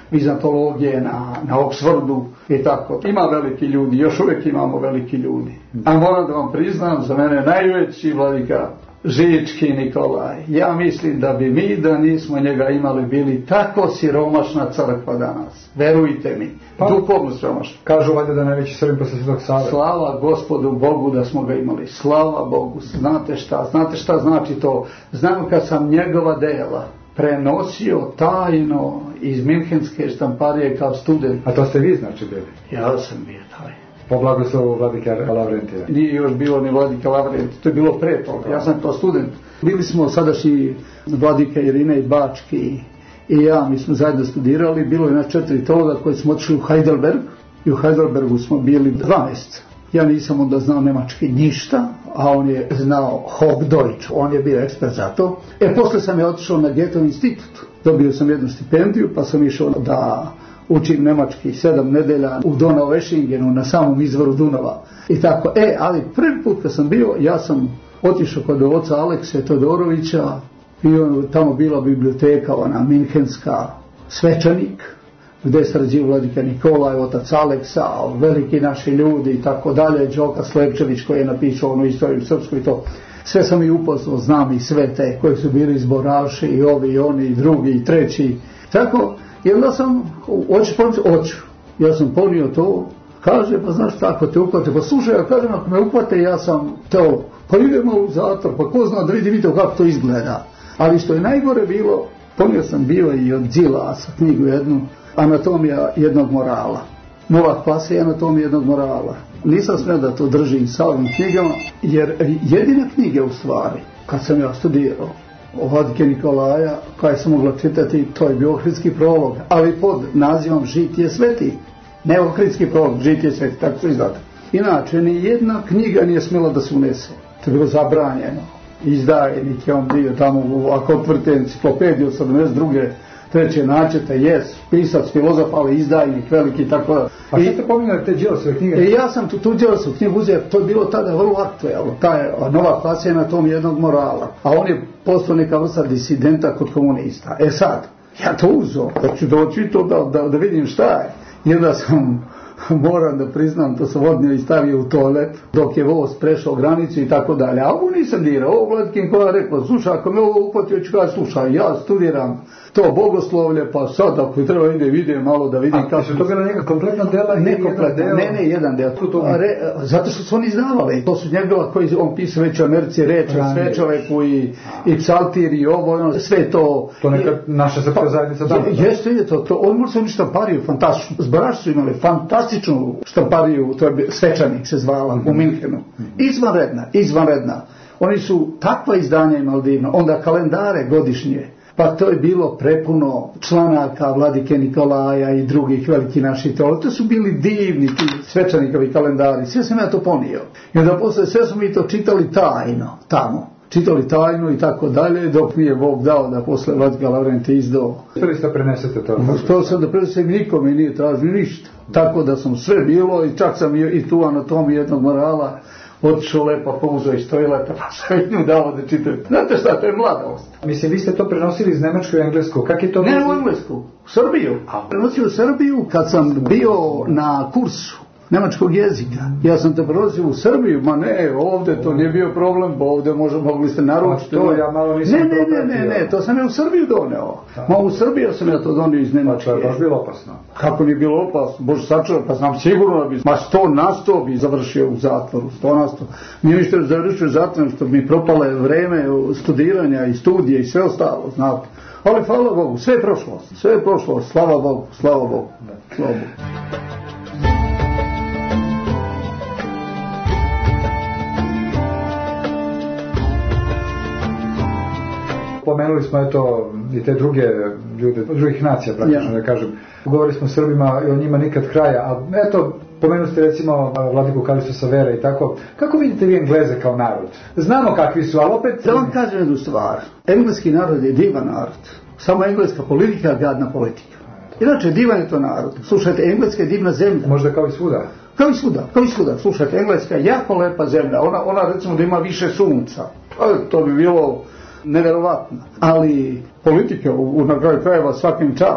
vizantologije na, na Oxfordu i tako. Ima veliki ljudi, još uvijek imamo veliki ljudi. A moram da vam priznam, za mene najveći vladika Žički Nikolaj. Ja mislim da bi mi, da nismo njega imali, bili tako siromašna crkva danas. Verujte mi, pa, duhovno siromašna. Kažu valjda da najveći Srbin posle Svetog Save. Slava Gospodu Bogu da smo ga imali. Slava Bogu. Znate šta? Znate šta znači to? Znam kad sam njegova dela prenosio tajno iz Minhenske štamparije kao student. A to ste vi znači bili? Ja sam bio taj. Po blagoslovu vladika Lavrentija. Nije još bilo ni vladika Lavrentija, to je bilo pre toga. Ja sam kao student. Bili smo sadašnji vladika Irine i Bački i ja, mi smo zajedno studirali. Bilo je na četiri toga koji smo otišli u Heidelberg i u Heidelbergu smo bili dva mjeseca. Ja nisam onda znao nemački ništa, a on je znao Hochdeutsch, on je bio ekspert za to. E, posle sam je otišao na Goethe institut. Dobio sam jednu stipendiju, pa sam išao da učim nemački sedam nedelja u Donau-Eschingenu, na samom izvoru Dunava. I tako, e, ali prvi put kad sam bio, ja sam otišao kod oca Alekse Todorovića i on, tamo bila biblioteka, ona Minhenska, Svečanik, gdje je sarađivao vladika Nikolaj, otac Aleksa, veliki naši ljudi i tako dalje, Đoka Slepčević koji je napisao onu istoriju srpsku i to. Sve sam i upoznao, znam i sve te koji su bili izboraši i ovi i oni i drugi i treći. Tako, i onda sam, hoću pomoći, hoću. Ja sam ponio to, kaže, pa znaš tako te uhvate, pa slušaj, ja kažem, ako me uhvate, ja sam teo, pa idemo u zatvor, pa ko zna da vidi, vidite kako to izgleda. Ali što je najgore bilo, ponio sam bio i od Đilasa knjigu jednu, Anatomija jednog morala. Nova klasa je Anatomija jednog morala. Nisam smio da to držim sa ovim knjigama, jer jedina knjiga u stvari, kad sam ja studirao, o vladike Nikolaja, koja sam mogla čitati, to je bio Ohridski prolog, ali pod nazivom Žitije sveti. Ne Ohridski prolog, Žitije sveti, tako su izdate. Inače, ni jedna knjiga nije smjela da se unese. To je bilo zabranjeno. Izdajnik je on bio tamo, ako otvrte enciklopediju sedamdeset druge treće načete, jes, pisac, filozof, ali izdajnik, veliki, tako da. A što ste pominjali te Đilasove knjige? I ja sam tu, tu Đilasovu knjigu uzeo, to je bilo tada vrlo aktuelno, ta je Nova klasa je Anatomija jednog morala, a on je postao neka vrsta disidenta kod komunista. E sad, ja to uzeo, da ću doći to da, da, da vidim šta je. I onda sam, moram da priznam, to sam odnio i stavio u toalet, dok je voz prešao granicu i tako dalje. A ovo nisam dirao, ovo vladike Nikola rekao, slušaj, ako me ovo upatio, ću kada slušaj, ja studiram to bogoslovlje, pa sad ako treba ide vidim malo da vidim kako. A su to bila neka kompletna dela? Ne kompletna, ne, ne, jedan del. Re, zato što su oni izdavali. To su njegova koji on pisao već u Americi, reč o Svečoveku i, i Psaltir i ovo, ono, sve to. To neka naša srpska pa, zajednica tamo. Jeste, je to, to. Oni morali su oni štampariju, fantastičnu. Zbaraši su imali fantastičnu štampariju, to je Svečanik se zvala, mm-hmm. u Minhenu. Izvanredna, izvanredna. Oni su takva izdanja imali divno. Onda kalendare godišnje. Pa to je bilo prepuno članaka vladike Nikolaja i drugih velikih naših teologa. To su bili divni ti svečanikovi kalendari. Sve sam ja to ponio. I onda posle sve smo mi to čitali tajno, tamo. Čitali tajno i tako dalje, dok nije Bog dao da posle vladika Lavrentija izdao. Uspeli ste prenesete to? Uspeli sam da prenesem, nikome nije tražio ništa. Tako da sam sve bilo i čak sam i, i tu Anatomiju jednog morala otišao lepo, pouzao iz toileta, pa sam nju dao da čitam. Znate šta, to je mladost. Mislim, vi ste to prenosili iz Nemačke u Englesku. Kak je to? Ne, u Englesku, u Srbiju. Prenosio u Srbiju kad sam bio na kursu nemačkog jezika. Ja sam te prenosio u Srbiju, ma ne, ovdje to nije bio problem, bo ovdje možda mogli ste naručiti. To ja malo nisam ne, ne, ne, ne, ne, to sam ja u Srbiju doneo. Ma u Srbiju sam ja to donio iz Nemačke. To je baš bilo opasno. Kako nije bilo opasno? Bože sačuvaj, pa znam sigurno da bi, ma sto na sto bi završio u zatvoru, sto na sto. Nije što je završio u zatvoru, što bi propale vreme studiranja i studije i sve ostalo, znate. Ali hvala Bogu, sve je prošlo, sve je prošlo, slava Bogu, slava Bogu, slava Bogu. Pomenuli smo eto i te druge ljude, drugih nacija praktično, ja. Da kažem. Govorili smo o Srbima i o njima nikad kraja, a eto, pomenuli ste recimo vladiku Kalista Savera i tako. Kako vidite vi Engleze kao narod? Znamo kakvi su, ali opet... Da vam kažem jednu stvar. Engleski narod je divan narod. Samo engleska politika je gadna politika. Inače, divan je to narod. Slušajte, Engleska je divna zemlja. Možda kao i svuda. Kao i svuda, kao i svuda. Slušajte, Engleska je jako lepa zemlja. Ona, ona recimo da ima više sunca. To bi bilo nevjerovatno. Ali politika u, u na kraju krajeva svakim čast.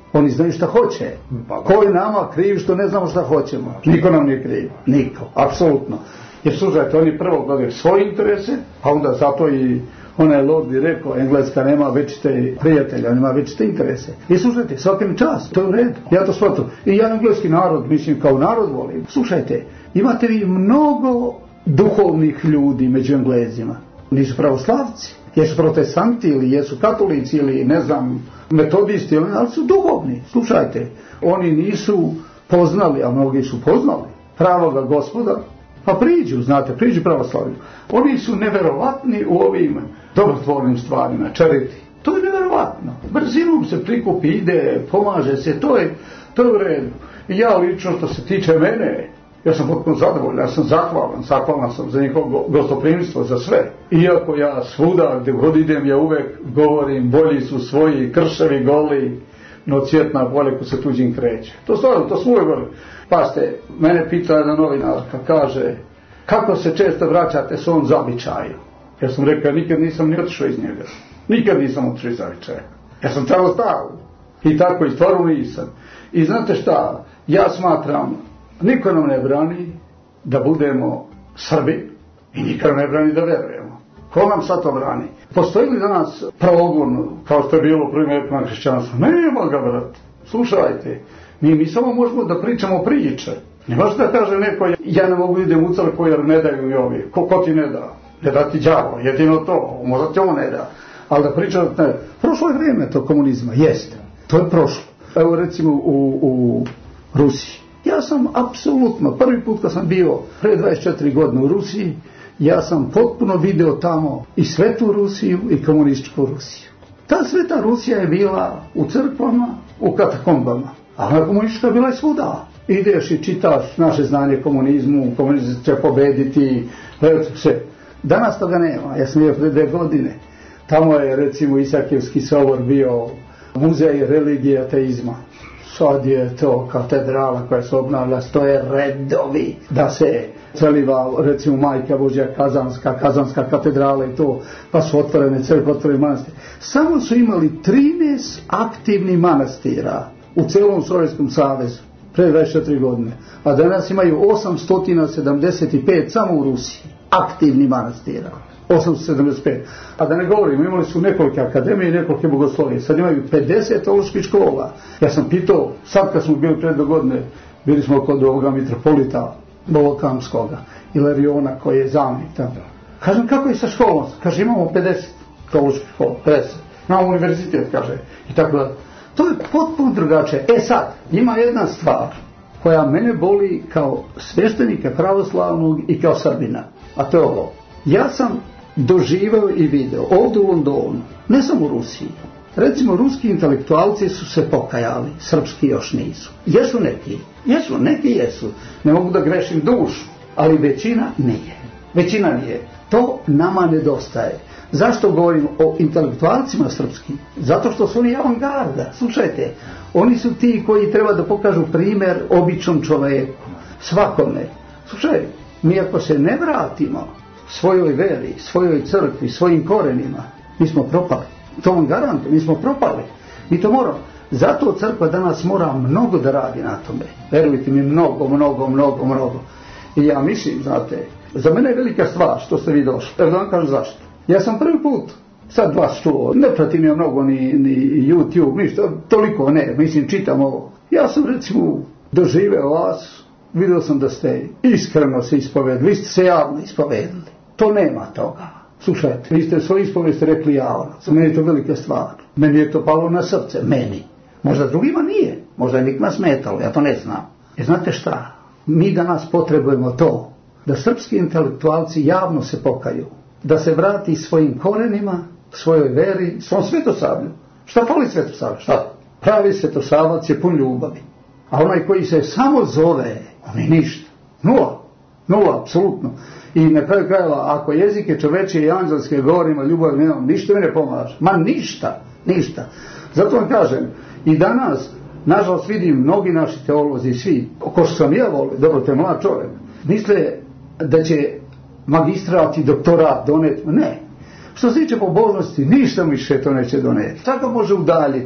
Oni znaju šta hoće. Ko je nama kriv što ne znamo šta hoćemo? Niko nam nije kriv. Niko. Apsolutno. Jer slušajte, oni prvo gledaju svoje interese, a onda zato i onaj Lord je rekao, Engleska nema večite prijatelja, nema večite interese. I slušajte, svakim čast, to je u redu. Ja to shvatam. I ja engleski narod, mislim, kao narod volim. Slušajte, imate vi mnogo duhovnih ljudi među Englezima. Nisu pravoslavci, jesu protestanti ili jesu katolici ili ne znam, metodisti, ali su duhovni. Slušajte, oni nisu poznali, a mnogi su poznali pravoga Gospoda, pa priđu, znate, priđu pravoslavlju. Oni su neverovatni u ovim dobrotvornim stvarima, charity. To je neverovatno. Brzinom se prikupi, ide, pomaže se, to je, to je u redu. I ja lično, što se tiče mene, ja sam potpuno zadovoljan, ja sam zahvalan, zahvalan sam za njihovo gostoprimstvo, za sve. Iako ja svuda gdje god idem, ja uvek govorim, bolji su svoji, krševi goli, no cvjetna bolje ko se tuđim kreće. To stvarno, to smo uvek govorim. Paste, mene pita jedna novinarka, kaže, kako se često vraćate s ovom zavičaju? Ja sam rekao, nikad nisam ni otišao iz njega. Nikad nisam otišao iz zavičaja. Ja sam čavo stavu. I tako i stvarno nisam. I znate šta, ja smatram, niko nam ne brani da budemo Srbi i niko nam ne brani da verujemo. Ko nam sad to brani? Postoji li danas progon, kao što je bilo primjer na hrišćanstvu? Nema ga, brat. Slušajte, mi, mi samo možemo da pričamo priče. Ne može da kaže neko, ja ne mogu idem u crkvu jer ne daju i ovi. Ko, ko ti ne da? Ne da ti đavo, jedino to, možda ti on ne da. Ali da priča, ne. Prošlo je vrijeme to komunizma, jeste. To je prošlo. Evo recimo u, u Rusiji. Ja sam apsolutno, prvi put kad sam bio pre dvadeset četiri godine u Rusiji, ja sam potpuno video tamo i svetu Rusiju i komunističku Rusiju. Ta sveta Rusija je bila u crkvama, u katakombama, a komunistička je bila i svuda. Ideš i čitaš naše znanje komunizmu, komunizam će pobediti, sve. Danas toga nema, ja sam bio pre dve godine. Tamo je recimo Isakijevski sobor bio muzej religije ateizma. Sad je to katedrala koja se obnavlja, stoje redovi da se celiva, recimo Majka Božja Kazanska, Kazanska katedrala i to, pa su otvorene crkve, otvorene manastire. Samo su imali trinaest aktivnih manastira u celom Sovjetskom savezu pre dvadeset četiri godine, a danas imaju osamsto sedamdeset pet samo u Rusiji aktivnih manastira. osamsto sedamdeset pet. A da ne govorim, imali su nekolike akademije i nekolike bogoslovije. Sad imaju pedeset teoloških škola. Ja sam pitao, sad kad smo bili pred godine, bili smo kod ovoga mitropolita Bolokamskoga, Ilariona koji je zamjenik tamo. Kažem, kako je sa školom? Kaže, imamo pedeset teoloških škola, pedeset. Imamo univerzitet, kaže. I tako da. To je potpuno drugačije. E sad, ima jedna stvar koja mene boli kao sveštenika pravoslavnog i kao Srbina. A to je ovo. Ja sam doživao i video ovdje u Londonu, ne samo u Rusiji. Recimo, ruski intelektualci su se pokajali, srpski još nisu. Jesu neki, jesu, neki jesu. Ne mogu da grešim dušu, ali većina nije. Većina nije. To nama nedostaje. Zašto govorim o intelektualcima srpskim? Zato što su oni avangarda. Slušajte, oni su ti koji treba da pokažu primjer običnom čovjeku, svakome. Slušaj, mi ako se ne vratimo svojoj veri, svojoj crkvi, svojim korenima, mi smo propali. To vam garantujem, mi smo propali. Mi to moramo. Zato crkva danas mora mnogo da radi na tome. Verujte mi, mnogo, mnogo, mnogo, mnogo. I ja mislim, znate, za mene je velika stvar što ste vi došli. Evo da vam kažem zašto. Ja sam prvi put sad vas čuo, ne pratim ja mnogo ni, ni YouTube, ništa, toliko ne, mislim čitam ovo. Ja sam recimo doživeo vas, vidio sam da ste iskreno se ispovedili, vi ste se javno ispovedili. To nema toga. Slušajte, vi ste svoje ispovedi ste rekli javno. Za meni je to velika stvar. Meni je to palo na srce, meni. Možda drugima nije, možda je nikima smetalo, ja to ne znam. I znate šta? Mi danas potrebujemo to, da srpski intelektualci javno se pokaju, da se vrati svojim korenima, svojoj veri, svom svetosavlju. Šta fali svetosavlju? Šta? Pravi svetosavac je pun ljubavi. A onaj koji se samo zove, on je ništa. Nula. Nula, apsolutno. I na kraju krajeva, ako jezike čovečije i anđelske govorimo ljubav, nemam, ništa mi ne pomaže. Ma ništa, ništa. Zato vam kažem, i danas, nažalost vidim, mnogi naši teolozi, svi, ko što sam ja volio, dobro, te mlad čovjek, misle da će magistrat i doktorat doneti. Ne. Što se tiče pobožnosti, ništa više to neće doneti. Šta ga može udaljiti?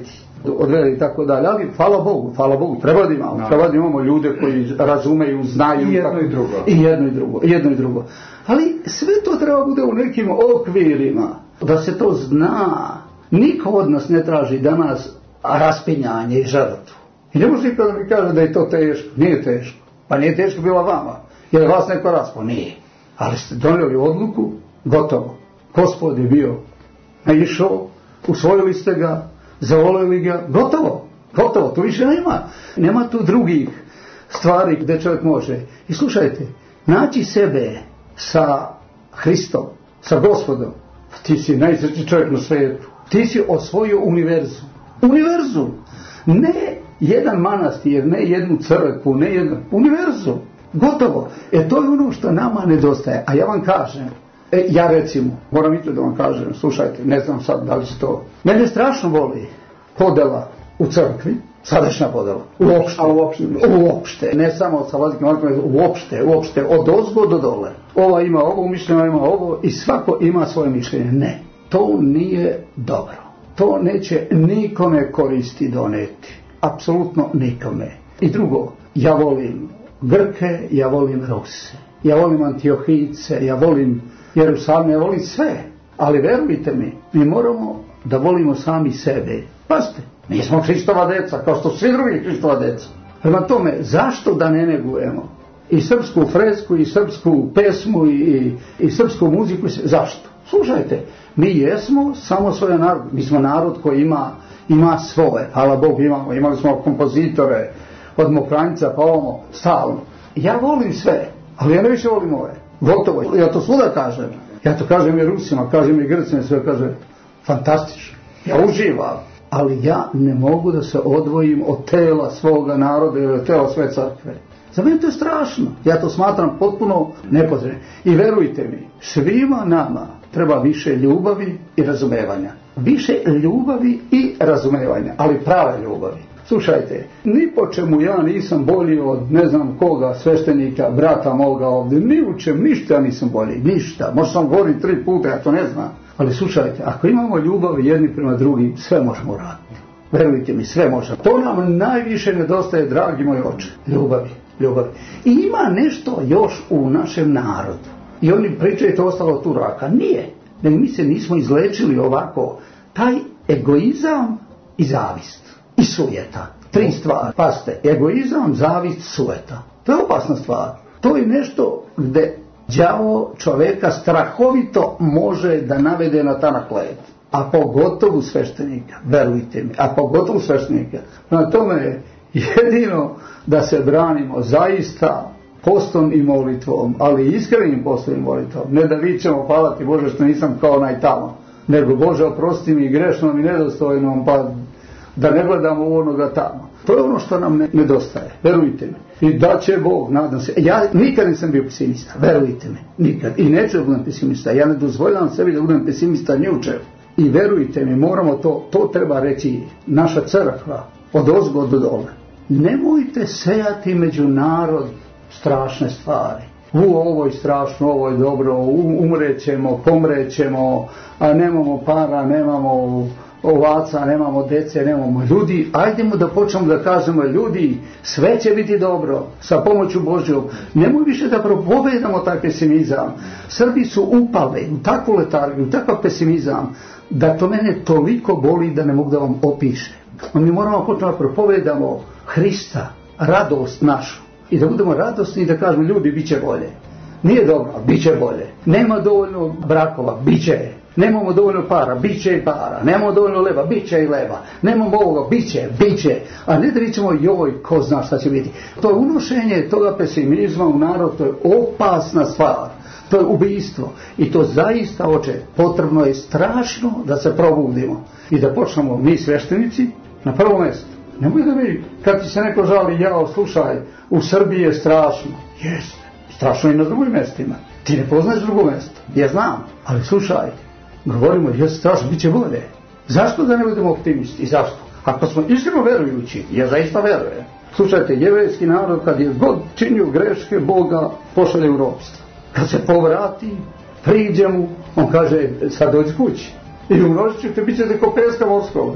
odveli i tako dalje, ali hvala Bogu, hvala Bogu, treba da imamo, no. treba da imamo ljude koji razumeju, znaju. I jedno tako, i drugo. I jedno i drugo, i jedno i drugo. Ali sve to treba bude u nekim okvirima, da se to zna. Niko od nas ne traži danas raspinjanje i žrtvu. I ne može niko da mi kaže da je to teško. Nije teško. Pa nije teško bila vama. Jer vas neko raspao. Nije. Ali ste donijeli odluku, gotovo. Gospod je bio naišao, usvojili ste ga, zavolili ga, gotovo. Gotovo. Tu više nema. Nema tu drugih stvari gdje čovjek može. I slušajte, naći sebe sa Hristom, sa Gospodom, ti si najsrećniji čovjek na svijetu. Ti si osvojio univerzum. Univerzum. Ne jedan manastir, ne jednu crkvu, ne jedan univerzum. Gotovo. E to je ono što nama nedostaje. A ja vam kažem, e, ja recimo, moram i to da vam kažem, slušajte, ne znam sad da li se to... Mene strašno voli podela u crkvi, sadašnja podela. Uopšte. A uopšte. Uopšte. Ne samo sa vladikim markom, uopšte, uopšte. Od ozgo do dole. Ova ima ovo mišljenje, ova ima ovo i svako ima svoje mišljenje. Ne. To nije dobro. To neće nikome koristi doneti. Apsolutno nikome. I drugo, ja volim Grke, ja volim Ruse. Ja volim Antiohice, ja volim Jerusalim, ja volim sve. Ali verujte mi, mi moramo da volimo sami sebe. Pazite, mi smo Hristova deca, kao što svi drugi Hristova deca. Prema tome, zašto da ne negujemo i srpsku fresku, i srpsku pesmu, i, i, i srpsku muziku? Zašto? Slušajte, mi jesmo samo svoj narod. Mi smo narod koji ima, ima svoje. Hvala Bogu, imamo. Imali smo kompozitore od Mokranjica pa ovamo, stalno. Ja volim sve, ali ja ne više volim ove. Gotovo. Ja to svuda kažem. Ja to kažem i Rusima, kažem i Grcima, sve kažem. Fantastično. Ja uživam. Ali ja ne mogu da se odvojim od tela svoga naroda ili od tela svoje crkve. Za mene to je strašno. Ja to smatram potpuno nepotrebno. I verujte mi, svima nama treba više ljubavi i razumevanja. Više ljubavi i razumevanja, ali prave ljubavi. Slušajte, ni po čemu ja nisam bolji od ne znam koga, sveštenika, brata moga ovdje, ni u čem, ništa nisam bolji, ništa. Možda sam govorio tri puta, ja to ne znam. Ali slušajte, ako imamo ljubav jedni prema drugim, sve možemo raditi. Verujte mi, sve možemo. To nam najviše nedostaje, dragi moji oče. Ljubavi, ljubavi. I ima nešto još u našem narodu. I oni pričaju to ostalo Turaka. Nije. Nego mi se nismo izlečili ovako. Taj egoizam i zavist. I sujeta. Tri stvari. Pazite, egoizam, zavist, sujeta. To je opasna stvar. To je nešto gdje đavo čovjeka strahovito može da navede na tanak led. A pogotovo sveštenika. Verujte mi. A pogotovo sveštenika. Na tome jedino da se branimo zaista postom i molitvom, ali iskrenim postom i molitvom. Ne da vićemo hvala ti Bože što nisam kao onaj tamo, nego Bože oprosti mi grešnom i nedostojnom, pa da ne gledamo u onoga tamo. To je ono što nam ne, nedostaje, verujte mi. I da će Bog, nadam se. Ja nikad nisam bio pesimista, verujte mi, nikad. I neću da budem pesimista, ja ne dozvoljam sebi da budem pesimista ni u čemu. I verujte mi, moramo to, to treba reći naša crkva, od ozgo do dole. Nemojte sejati među narod strašne stvari. U ovoj strašno, ovo je dobro, umrećemo, pomrećemo, a nemamo para, nemamo ovaca, nemamo dece, nemamo ljudi. Ajdemo da počnemo da kažemo, ljudi, sve će biti dobro sa pomoću Božjom. Nemoj više da propovedamo taj pesimizam. Srbi su upali u takvu letargiju, u takav pesimizam, da to mene toliko boli da ne mogu da vam opišem. Mi moramo početi da propovedamo Hrista, radost našu. I da budemo radosni i da kažemo, ljudi, bit će bolje. Nije dobro, bit će bolje. Nema dovoljno brakova, bit će. Nemamo dovoljno para, bit će i para. Nemamo dovoljno leva, bit će i leva. Nemamo ovoga, bit će, bit će. A ne da rećemo, joj, ko zna šta će biti. To je unošenje toga pesimizma u narod, to je opasna stvar. To je ubijstvo. I to zaista, oče, potrebno je strašno da se probudimo. I da počnemo mi sveštenici na prvo mjesto. Nemoj da mi, kad ti se neko žali, jao, slušaj, u Srbiji je strašno. Jeste, strašno i na drugim mjestima. Ti ne poznaš drugo mjesto. Ja znam, ali slušaj, govorimo, jeste strašno, bit će bolje. Zašto da ne budemo optimisti? I zašto? Ako smo iskreno verujući, ja zaista verujem. Slušajte, jevrejski narod, kad je god činio greške, Boga pošalje u ropstvo. Kad se povrati, priđe mu, on kaže, sad dođi kući. I umnožit ćete, bit ćete ko peska morskoga.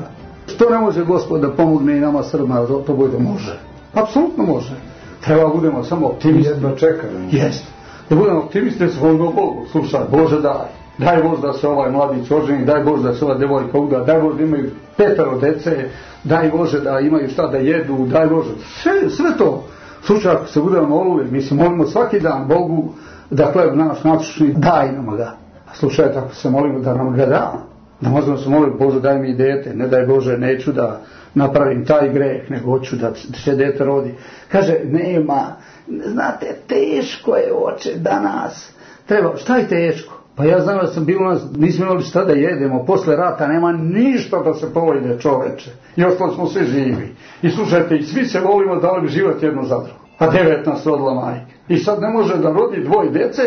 Što ne može Gospod da pomogne i nama Srbima, to bude može. Apsolutno može. Treba budemo samo optimisti. Jedno čekamo. Jest. Da budemo optimisti, da se volimo Bogu. Slušaj, Bože daj. Daj Bože da se ovaj mladić oženi, daj Bože da se ova devojka uda, daj Bože da imaju petero dece, daj Bože da imaju šta da jedu, daj Bože. Sve, sve to. Slušaj, ako se budemo molili, mi se molimo svaki dan Bogu da hleb naš nasušni, daj nam ga. A slušaj, ako se molimo da nam ga da, da možemo se moliti, Bože daj mi dete, ne daj Bože, neću da napravim taj greh, nego hoću da se dete rodi. Kaže, nema, znate, teško je, oče, danas. Treba, šta je teško? Pa ja znam da sam bilo nas, nismo imali šta da jedemo, posle rata nema ništa da se pojede, čoveče. I ostali smo svi živi. I slušajte, i svi se volimo, dali bi život jedno za drugo. A devet nas rodila majka. I sad ne može da rodi dvoje dece,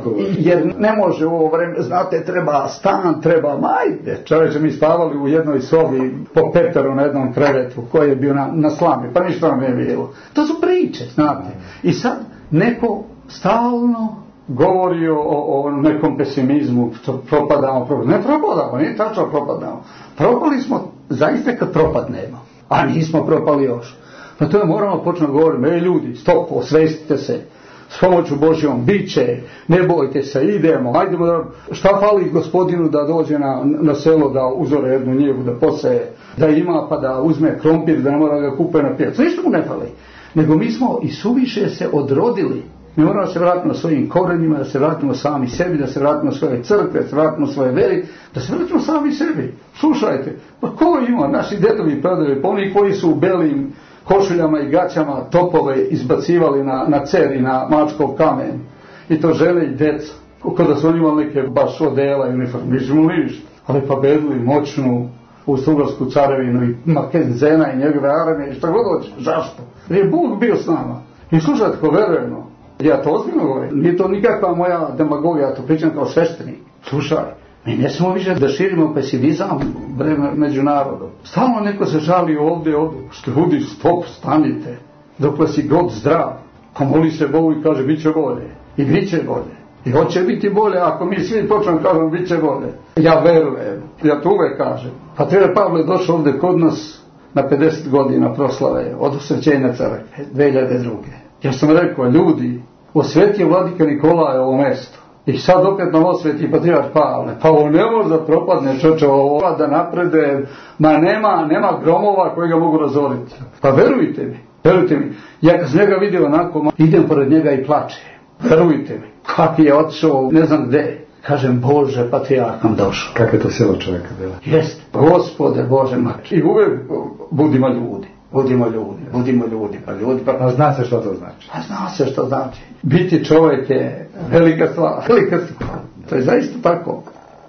jer ne može u ovo vreme, znate, treba stan, treba majde. Čoveče, mi spavali u jednoj sobi po petero na jednom krevetu koji je bio na, na slami, pa ništa nam je bilo. To su priče, znate. I sad neko stalno govori o, o nekom pesimizmu, što propadamo, propadamo. Ne propadamo, nije tačno propadamo. Propali smo zaista kad propadnemo, a nismo propali još. Pa to moramo početi govoriti, ej ljudi, stop, osvestite se, s pomoću Božjom, bit će, ne bojte se, idemo, ajdemo da, šta fali gospodinu da dođe na, na selo da uzore jednu njivu, da poseje, da ima pa da uzme krompir, da ne mora ga kupe na pijacu, ništa mu ne fali. Nego mi smo i suviše se odrodili. Mi moramo se vratiti na svojim korenima, da se vratimo sami sebi, da se vratimo svoje crkve, da se vratimo svoje veri, da se vratimo sami sebi. Slušajte, pa ko ima, naši djedovi i pradevi, pa oni koji su u belim košuljama i gaćama topove izbacivali na, na cer i na mačkov kamen. I to žele i deca. Kako da su oni imali neke baš odela i uniforme. Mi smo ništa. Ali pa bedili moćnu Austrougarsku carevinu i Makenzena i njegove armije i šta god hoće. Zašto? Jer je Bog bio s nama. I slušajte, ko verujemo. Ja to ozbiljno govorim. Nije to nikakva moja demagogija, ja to pričam kao sveštenik. Slušaj, mi ne smemo više da širimo pesimizam među narodom. Stalno neko se žali ovdje, ovdje. Ljudi, stop, stanite. Dokle si god zdrav. Pa moli se Bogu i kaže, bit će bolje. I bit će bolje. I hoće biti bolje, ako mi svi počnemo kažemo, bit će bolje. Ja verujem. Ja to uvek kažem. Pa Patrijarh Pavle došao ovdje kod nas na pedeset godina proslave od osvećenja crkve, dve hiljade druge. Ja sam rekao, ljudi, osvetio vladika Nikolaj ovo mesto. I sad opet nam osveti Patrijarh Pavle. Pa ovo ne može da propadne, čoče, ovo da naprede. Ma nema, nema gromova koji ga mogu razoriti. Pa verujte mi, verujte mi. Ja kad sam njega vidio onako, idem pored njega i plače. Verujte mi. Kako je otišao, ne znam gde. Kažem, Bože, Patrijarh nam došao. Kako je to sila čovjeka bila? Jest, Gospode Bože mač. I uvijek budimo ljudi. Budimo ljudi, budimo ljudi, pa ljudi, pa... A zna se što to znači? A zna se što znači. Biti čovjek je velika stvar, velika stvar. To je zaista tako.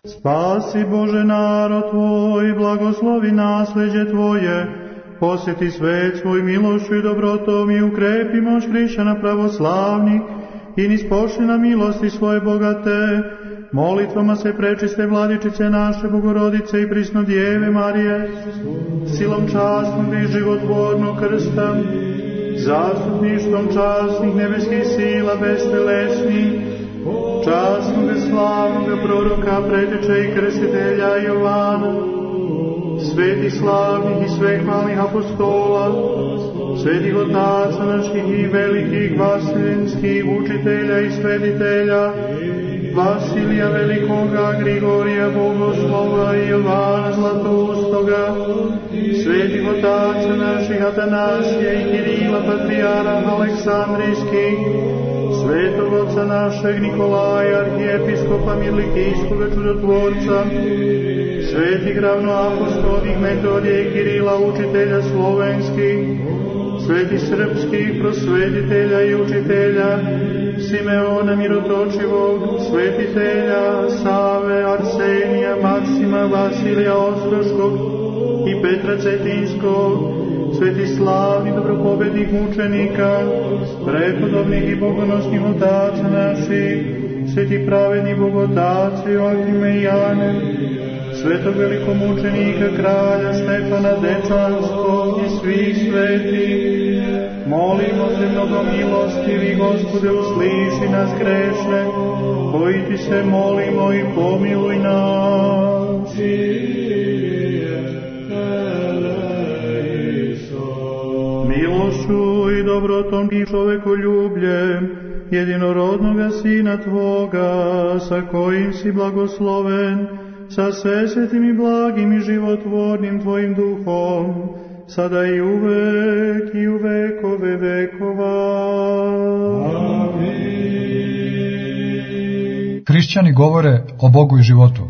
Spasi Bože narod Tvoj, blagoslovi nasljeđe Tvoje, posjeti svet svoj milošću i dobrotom i ukrepi moć hrišćana pravoslavnih i nispošli na milosti svoje bogate, molitvama se prečiste vladičice naše Bogorodice i prisno Djeve Marije, silom častnog i životvornog krsta, zastupništvom časnih nebeskih sila bestelesnih, časnog i slavnog proroka, preteče i krstitelja Jovana, svetih slavnih i svehvalnih apostola, svetih otaca naših i velikih vaseljenskih učitelja i svetitelja, Vasilija Velikoga, Grigorija Bogoslova i Jovana Zlatoustoga, svetih otaca naših Atanasija i Kirila Patrijara Aleksandrijskih, svetog oca našeg Nikolaja, arhijepiskopa Mirlikijskoga čudotvorca, svetih ravnoapostolnih Metodija i Kirila, učitelja slovenskih, svetih srpskih prosvetitelja i učitelja, Simeona Mirotočivog, svetitelja Save, Arsenija, Maksima, Vasilija Ostroškog i Petra Cetinskog, svetih slavnih dobropobednih mučenika, prepodobnih i bogonosnih otaca naših, svetih pravednih bogotaca Joakime i Jane, svetog velikomučenika kralja Stefana Dečanskog i svih svetih. Molimo te, mnogo milostivi Gospode, usliši nas grešne, koji ti se molimo i pomiluj nas. i dobrotom i čovekoljubljem jedinorodnoga Sina Tvoga, sa kojim si blagosloven, sa svesvetim i blagim i životvornim Tvojim duhom, sada i uvek i u vekove vekova. Amin. Hrišćani govore o Bogu i životu.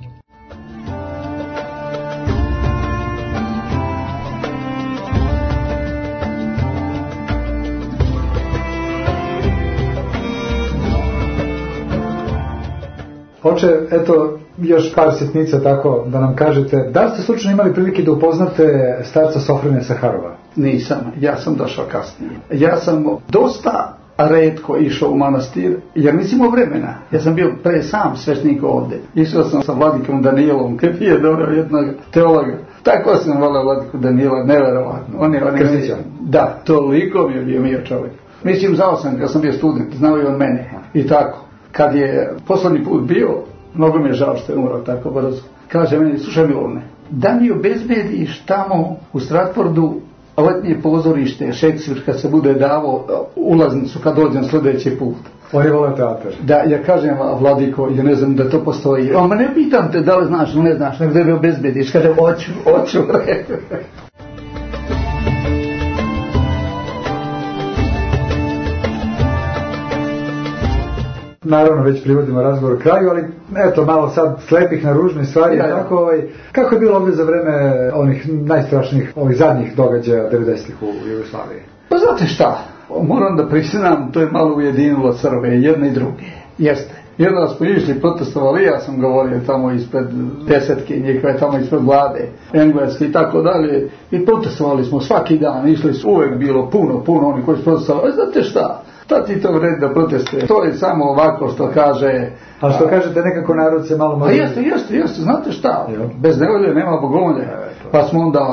Oče, eto, još par sitnica tako da nam kažete, da li ste slučajno imali prilike da upoznate starca Sofronija Saharova? Nisam, ja sam došao kasnije. Ja sam dosta retko išao u manastir, jer nisam imao vremena. Ja sam bio pre sam sveštenik ovdje. Išao sam sa vladikom Danijelom, kad je dobro jednog teologa. Tako sam volao vladiku Danijela, neverovatno. On je, on je, da, toliko mi je bio mio čovjek. Mislim, znao sam kad sam bio student, znao i on mene. I tako. Kad je poslednji put bio, mnogo mi je žao što je umrao tako brzo. Kaže meni, slušaj Milovne, da mi obezbediš tamo u Stratfordu letnje pozorište, Šekspir, kad se bude davo ulaznicu kad dođem sljedeći put. On je volao teatar. Da, ja kažem, vladiko, ja ne znam da to postoji. On, ma ne pitam te da li znaš, ne znaš, nego da mi obezbediš. Kaže, oću, oću. Naravno, već privodimo razgovor kraju, ali eto, malo sad slepih na ružne stvari. Ja, ja. Tako, ovaj, kako je bilo ovdje za vreme onih najstrašnijih, ovih zadnjih događaja devedesetih u Jugoslaviji? Pa znate šta, moram da priznam, to je malo ujedinilo Srbe, jedne i druge. Jeste. Jedno smo išli, protestovali, ja sam govorio tamo ispred desetke njihove, tamo ispred vlade, engleske i tako dalje, i protestovali smo svaki dan, išli su, uvek bilo puno, puno oni koji su protestovali. Znate šta? Šta ti to vredi da protestuje? To je samo ovako što kaže... A što kažete, nekako narod se malo... A jeste, jeste, jeste, znate šta? Bez nevolje nema bogomolje. Pa smo onda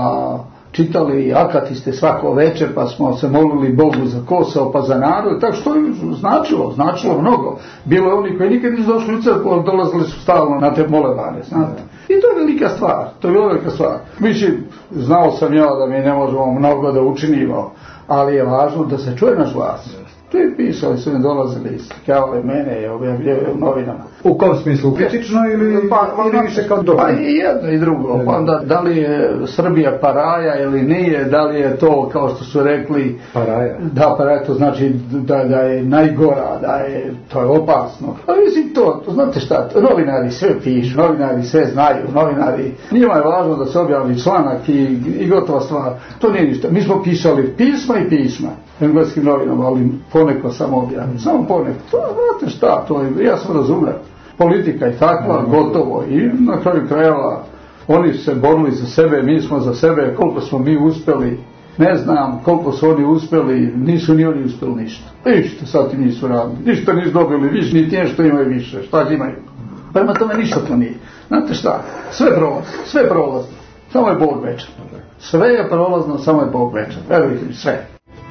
čitali akatiste svako večer, pa smo se molili Bogu za Kosovo, pa za narod, tako što je značilo, značilo mnogo. Bilo je oni koji nikad nisu došli u crkvu, ali dolazili su stalno na te molevane, znate. I to je velika stvar, to je velika stvar. Mislim, znao sam ja da mi ne možemo mnogo da učinimo, ali je važno da se čuje naš glas. To je pisali, su mi dolazili, slikavali mene i objavljaju u novinama. U kom smislu? Kritično ili, pa, ili više kao dobro? Pa i jedno i drugo. Pa onda, da li je Srbija paraja ili nije, da li je to, kao što su rekli... Paraja? Da, paraja, to znači da, da je najgora, da je, to je opasno. Ali mislim to, to znate šta, novinari sve pišu, novinari sve znaju, novinari, njima je važno da se objavi članak i, i gotova stvar. To nije ništa. Mi smo pisali pisma i pisma engleskim novinama, ali poneko samo objavim, samo poneko. To, znate šta, to je, ja sam razumio. Politika je takva, gotovo. I na kraju krajeva, oni su se borili za sebe, mi smo za sebe, koliko smo mi uspjeli, ne znam koliko su oni uspjeli, nisu ni oni uspjeli ništa. Ništa sad ti nisu radili, ništa nisu dobili više, ni tije što imaju više, šta imaju. Prema tome ništa to nije. Znate šta, sve prolazno, sve prolazno, samo je Bog večan. Sve je prolazno, samo je Bog večan, verujte mi, sve.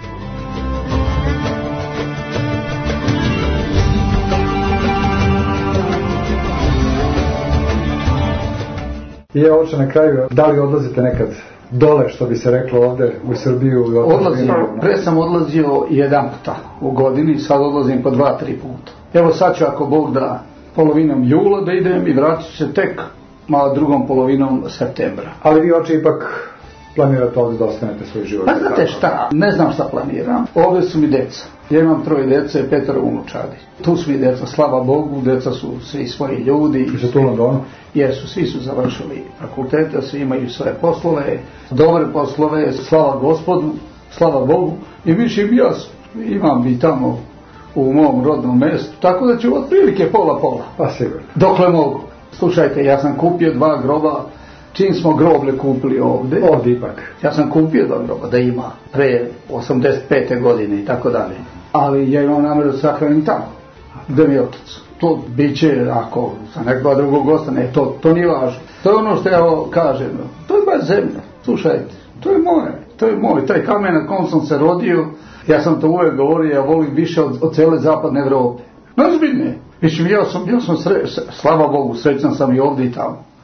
I je oče na kraju, da li odlazite nekad dole, što bi se reklo ovdje u Srbiju? Odlazim, pre sam odlazio jedan puta u godini, sad odlazim po dva, tri puta. Evo sad ću, ako Bog da, polovinom jula da idem i vratit se tek malo drugom polovinom septembra. Ali vi, oče, ipak planirate ovdje da ostanete svoj život? Pa znate šta, ne znam šta planiram. Ovdje su mi deca. Ja imam troje djece i petero unučadi. Tu su mi djeca, slava Bogu, djeca su svi svoji ljudi. I su tu u Londonu? Jesu, svi su završili fakultete, svi imaju svoje poslove, dobre poslove, slava Gospodu, slava Bogu. I mislim, ja imam i tamo u mom rodnom mjestu, tako da ću otprilike pola pola. Pa sigurno. Dokle mogu. Slušajte, ja sam kupio dva groba. Čim smo groblje kupili ovdje, ovdje ipak. Ja sam kupio dva groba da ima pre osamdeset pete godine i tako dalje. Ali ja imam namjeru da sahranim tamo, gdje mi je otac. To bit će, ako sa nekoga drugog ostane, to, to nije važno. To je ono što ja kažem, to je baš zemlja, slušajte, to je moje, to je moj, taj kamen na kom sam se rodio, ja sam to uvijek govorio, ja volim više od, od cijele zapadne Evrope. Nazbiljne, mislim, ja sam, ja sam sre, slava Bogu, srećan sam i ovdje i tamo.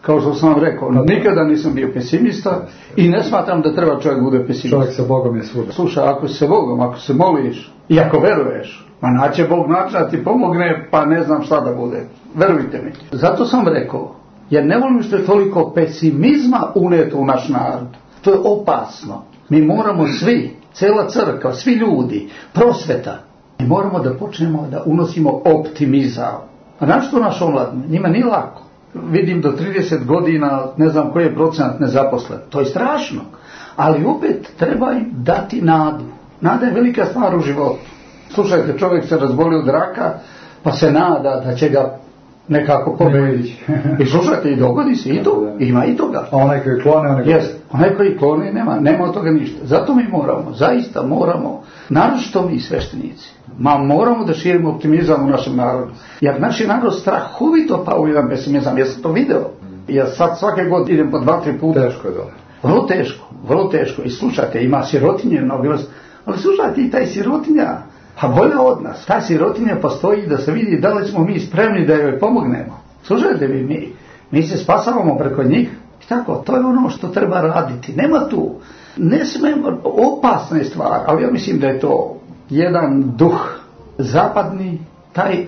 Kao što sam vam rekao, nikada nisam bio pesimista i ne smatram da treba čovjek bude pesimista. Čovjek sa Bogom je svuda. Slušaj, ako se Bogom, ako se moliš i ako veruješ, ma naće Bog način da ti pomogne, pa ne znam šta da bude. Verujte mi. Zato sam rekao, jer ne volim što je toliko pesimizma uneto u naš narod. To je opasno. Mi moramo svi, cela crkva, svi ljudi, prosveta, mi moramo da počnemo da unosimo optimizam. A našto naš omladne? Njima nije lako. Vidim do trideset godina, ne znam koji je procenat nezaposlen. To je strašno. Ali opet treba im dati nadu. Nada je velika stvar u životu. Slušajte, čovjek se razboli od raka, pa se nada da će ga nekako pobediti. I slušajte, i dogodi se i to. Ima i toga. A onaj koji klone, onaj koji... Yes, onaj koji klone, nema, nema od toga ništa. Zato mi moramo, zaista moramo, naročito mi sveštenici, ma moramo da širimo optimizam u našem narodu. Jer naš je narod strahovito pao u jedan pesimizam. Ja sam to video. Ja sad svake godine idem po dva, tri puta. Teško je dole. Vrlo teško, vrlo teško. I slušajte, ima sirotinje mnogo. Ali slušajte, i taj sirotinja, a bolje od nas. Ta sirotinja postoji da se vidi da li smo mi spremni da joj pomognemo. Slušajte vi, mi, mi se spasavamo preko njih. I tako, to je ono što treba raditi. Nema tu, ne smemo, opasna je stvar, ali ja mislim da je to jedan duh zapadni, taj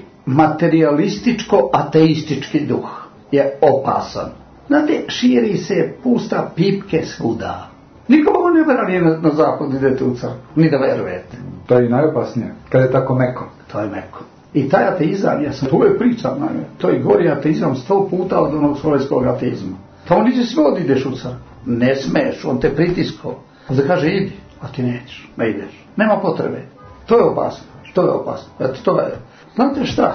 materialističko-ateistički duh je opasan. Znate, širi se, pusta pipke svuda. Nikomu ne vera nije na, na zapad idete u crkvu, ni da verujete. To je i najopasnije, kad je tako meko. To je meko. I taj ateizam, ja sam uvijek pričao na njoj, to je gori ateizam sto puta od onog sovjetskog ateizma. Tamo niđe sve od ideš u crkvu. Ne smeš, on te pritiskao. Da kaže idi, a ti nećeš, ne ideš. Nema potrebe. To je opasno, to je opasno. Eto, to je. Znate šta?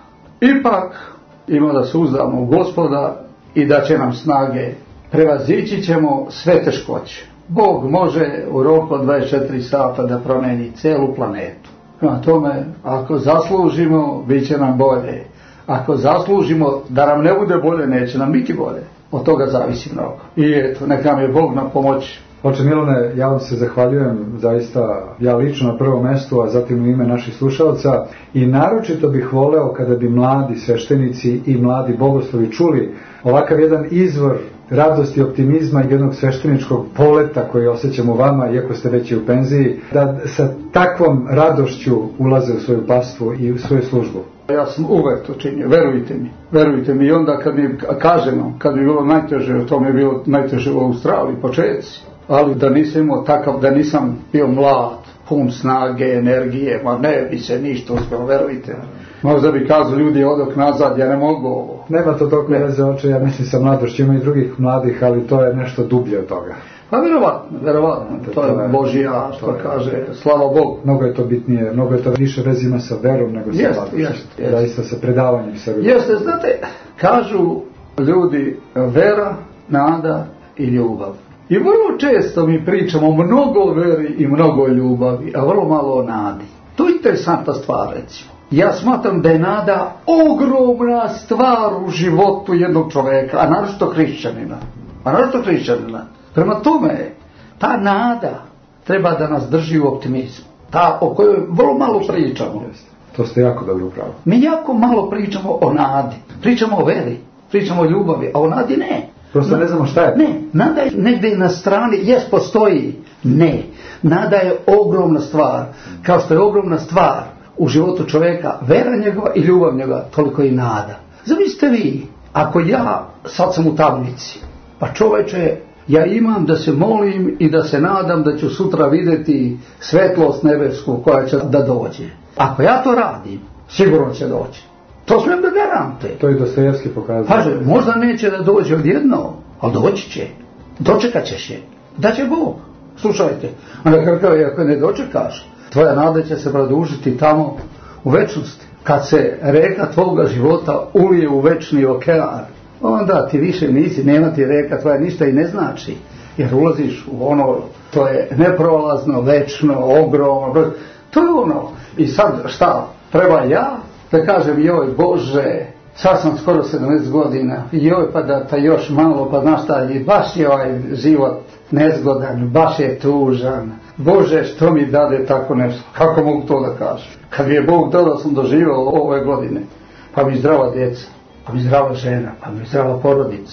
Ipak ima da se uzdamo u Gospoda i da će nam snage. Prevazići ćemo sve teškoće. Bog može u roku od dvadeset četiri sata da promeni celu planetu. Prema tome, ako zaslužimo, bit će nam bolje. Ako zaslužimo da nam ne bude bolje, neće nam biti bolje. Od toga zavisi mnogo. I eto, neka nam je Bog na pomoći. Oče Milone, ja vam se zahvaljujem zaista, ja lično na prvom mjestu, a zatim u ime naših slušalca, i naročito bih voleo kada bi mladi sveštenici i mladi bogoslovi čuli ovakav jedan izvor radosti, optimizma i jednog svešteničkog poleta koji osjećam u vama, iako ste već i u penziji, da sa takvom radošću ulaze u svoju pastvu i u svoju službu. Ja sam uvek to činio, verujte mi, verujte mi. I onda kad mi kažemo, kad bi bilo najteže, to mi je bilo najteže u Australiji, početci, ali da nisam imao takav, da nisam bio mlad, pun snage, energije, ma ne bi se ništa uspio, verujte. Možda bi kazao ljudi odok nazad, ja ne mogu ovo. Nema to toliko veze, oče, ja mislim sa mladošću, ima i drugih mladih, ali to je nešto dublje od toga. Pa vjerovatno, vjerovatno, to, to je Božija, što kaže, slava Bogu. Mnogo je to bitnije, mnogo je to više vezima sa verom nego sa mladošću. Jeste, jeste. Zaista sa predavanjem sebi. Jeste, znate, kažu ljudi vera, nada i ljubav. I vrlo često mi pričamo mnogo o veri i mnogo o ljubavi, a vrlo malo o nadi. To je interesantna stvar, recimo. Ja smatram da je nada ogromna stvar u životu jednog čovjeka, a naročito hrišćanina. A naročito hrišćanina. Prema tome, ta nada treba da nas drži u optimizmu. Ta o kojoj vrlo malo pričamo. To ste jako dobro upravo. Mi jako malo pričamo o nadi. Pričamo o veri, pričamo o ljubavi, a o nadi ne. Prosto ne znamo šta je. Ne, nada je negdje na strani, jes postoji. Ne, nada je ogromna stvar. Kao što je ogromna stvar u životu čovjeka vera njegova i ljubav njegova, toliko i nada. Zamislite vi, ako ja sad sam u tamnici, pa čoveče, ja imam da se molim i da se nadam da ću sutra vidjeti svetlost nebesku koja će da dođe. Ako ja to radim, sigurno će doći. To smijem da garantujem. To je Dostojevski pokazao. Paže, možda neće da dođe odjedno, ali doći će. Dočekat ćeš je. Da će Bog. Slušajte, a na kraju ako ne dočekaš, tvoja nada će se produžiti tamo u večnosti. Kad se reka tvoga života ulije u večni okean, onda ti više nisi, nema ti reka tvoja ništa i ne znači. Jer ulaziš u ono, to je neprolazno, večno, ogromno. To je ono. I sad šta, treba ja da kažem joj Bože, sad sam skoro sedamnaest godina, joj pa da ta još malo, pa znaš šta, baš je ovaj život nezgodan, baš je tužan. Bože, što mi dade tako nešto? Kako mogu to da kažem? Kad mi je Bog dao da sam doživao ove godine, pa mi zdrava djeca, pa mi zdrava žena, pa mi zdrava porodica,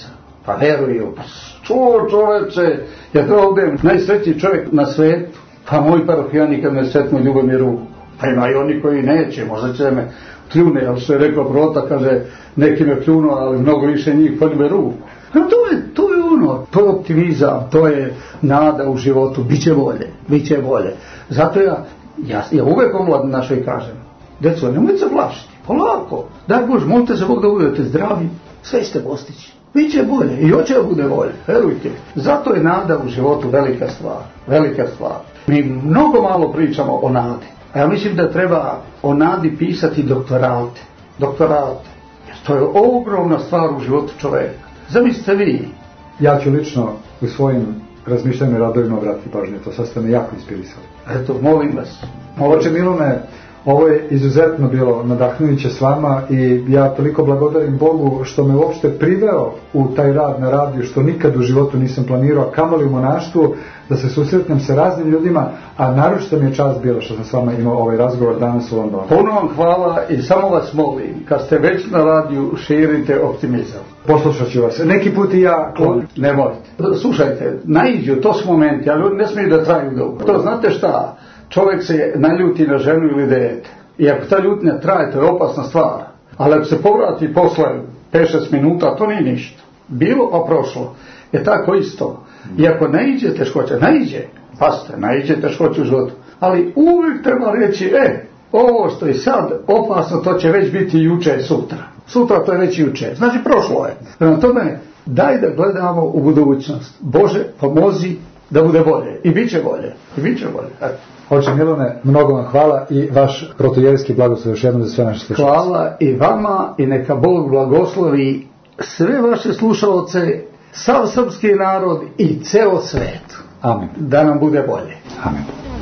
Pa veruju, pa čuo čoveče, ja to ovdje najsrećniji čovjek na svetu, pa moj parohijani kad me sretnu ljube mi ruku. Pa ima i oni koji neće, možda će me pljune, ali što je rekao Brota, kaže, neki me pljuno, ali mnogo više njih poljube ruku. No, to je, to je ono, to je optimizam, to je nada u životu, bit će bolje, bit će bolje. Zato ja, ja, ja uvijek omladno našoj kažem, djeco, nemojte se plašiti, polako, daj Bož, molite se Bog da budete zdravi, sve ćete postići, bit će bolje i hoće da bude bolje, verujte. Zato je nada u životu velika stvar, velika stvar. Mi mnogo malo pričamo o nadi, a ja mislim da treba o nadi pisati doktorate, doktorate, jer to je ogromna stvar u životu čovjeka. Zamislite vi. Ja ću lično u svojim razmišljanjima i radovima obratiti pažnju, to sad ste me jako inspirisali. Eto, molim vas. Oče Milune, ovo je izuzetno bilo nadahnujuće s vama i ja toliko blagodarim Bogu što me uopšte priveo u taj rad na radiju, što nikad u životu nisam planirao, a kamoli u monaštvu, da se susretnem sa raznim ljudima, a naročito mi je čast bilo što sam s vama imao ovaj razgovor danas u Londonu. Puno vam hvala i samo vas molim, kad ste već na radiju, širite optimizam. Poslušat ću vas. Neki put i ja... Nemojte. Slušajte, naiđu, to su momenti, ali ne smiju da traju dugo. To znate šta? Čovjek se naljuti na ženu ili dete. I ako ta ljutnja traje, to je opasna stvar. Ali ako se povrati posle pet šest minuta, to nije ništa. Bilo pa prošlo. Je tako isto. I ako naiđe teškoće, naiđe. Pazite, naiđe teškoće u životu. Ali uvijek treba reći, e, ovo što je sad opasno, to će već biti juče, sutra. Sutra to je već juče. Znači prošlo je. Prema tome, daj da gledamo u budućnost. Bože, pomozi da bude bolje. I bit će bolje. I bit će bolje. Eto. Oče Milone, mnogo vam hvala i vaš protojerijski blagoslov još jednom za sve naše slušalce. Hvala i vama i neka Bog blagoslovi sve vaše slušalce, sav srpski narod i ceo svet. Amen. Da nam bude bolje. Amen.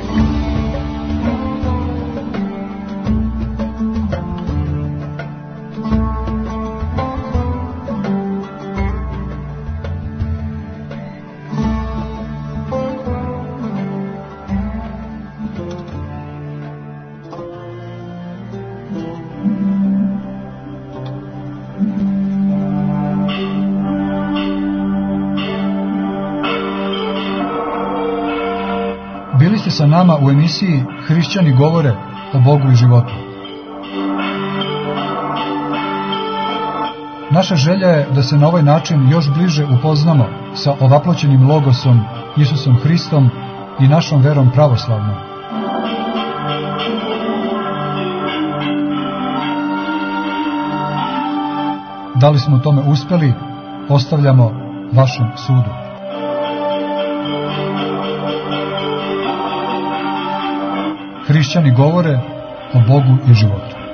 Bili ste sa nama u emisiji Hrišćani govore o Bogu i životu. Naša želja je da se na ovaj način još bliže upoznamo sa ovaploćenim logosom Isusom Hristom i našom verom pravoslavnom. Da li smo tome uspeli, ostavljamo vašem sudu. Hrišćani govore o Bogu i životu.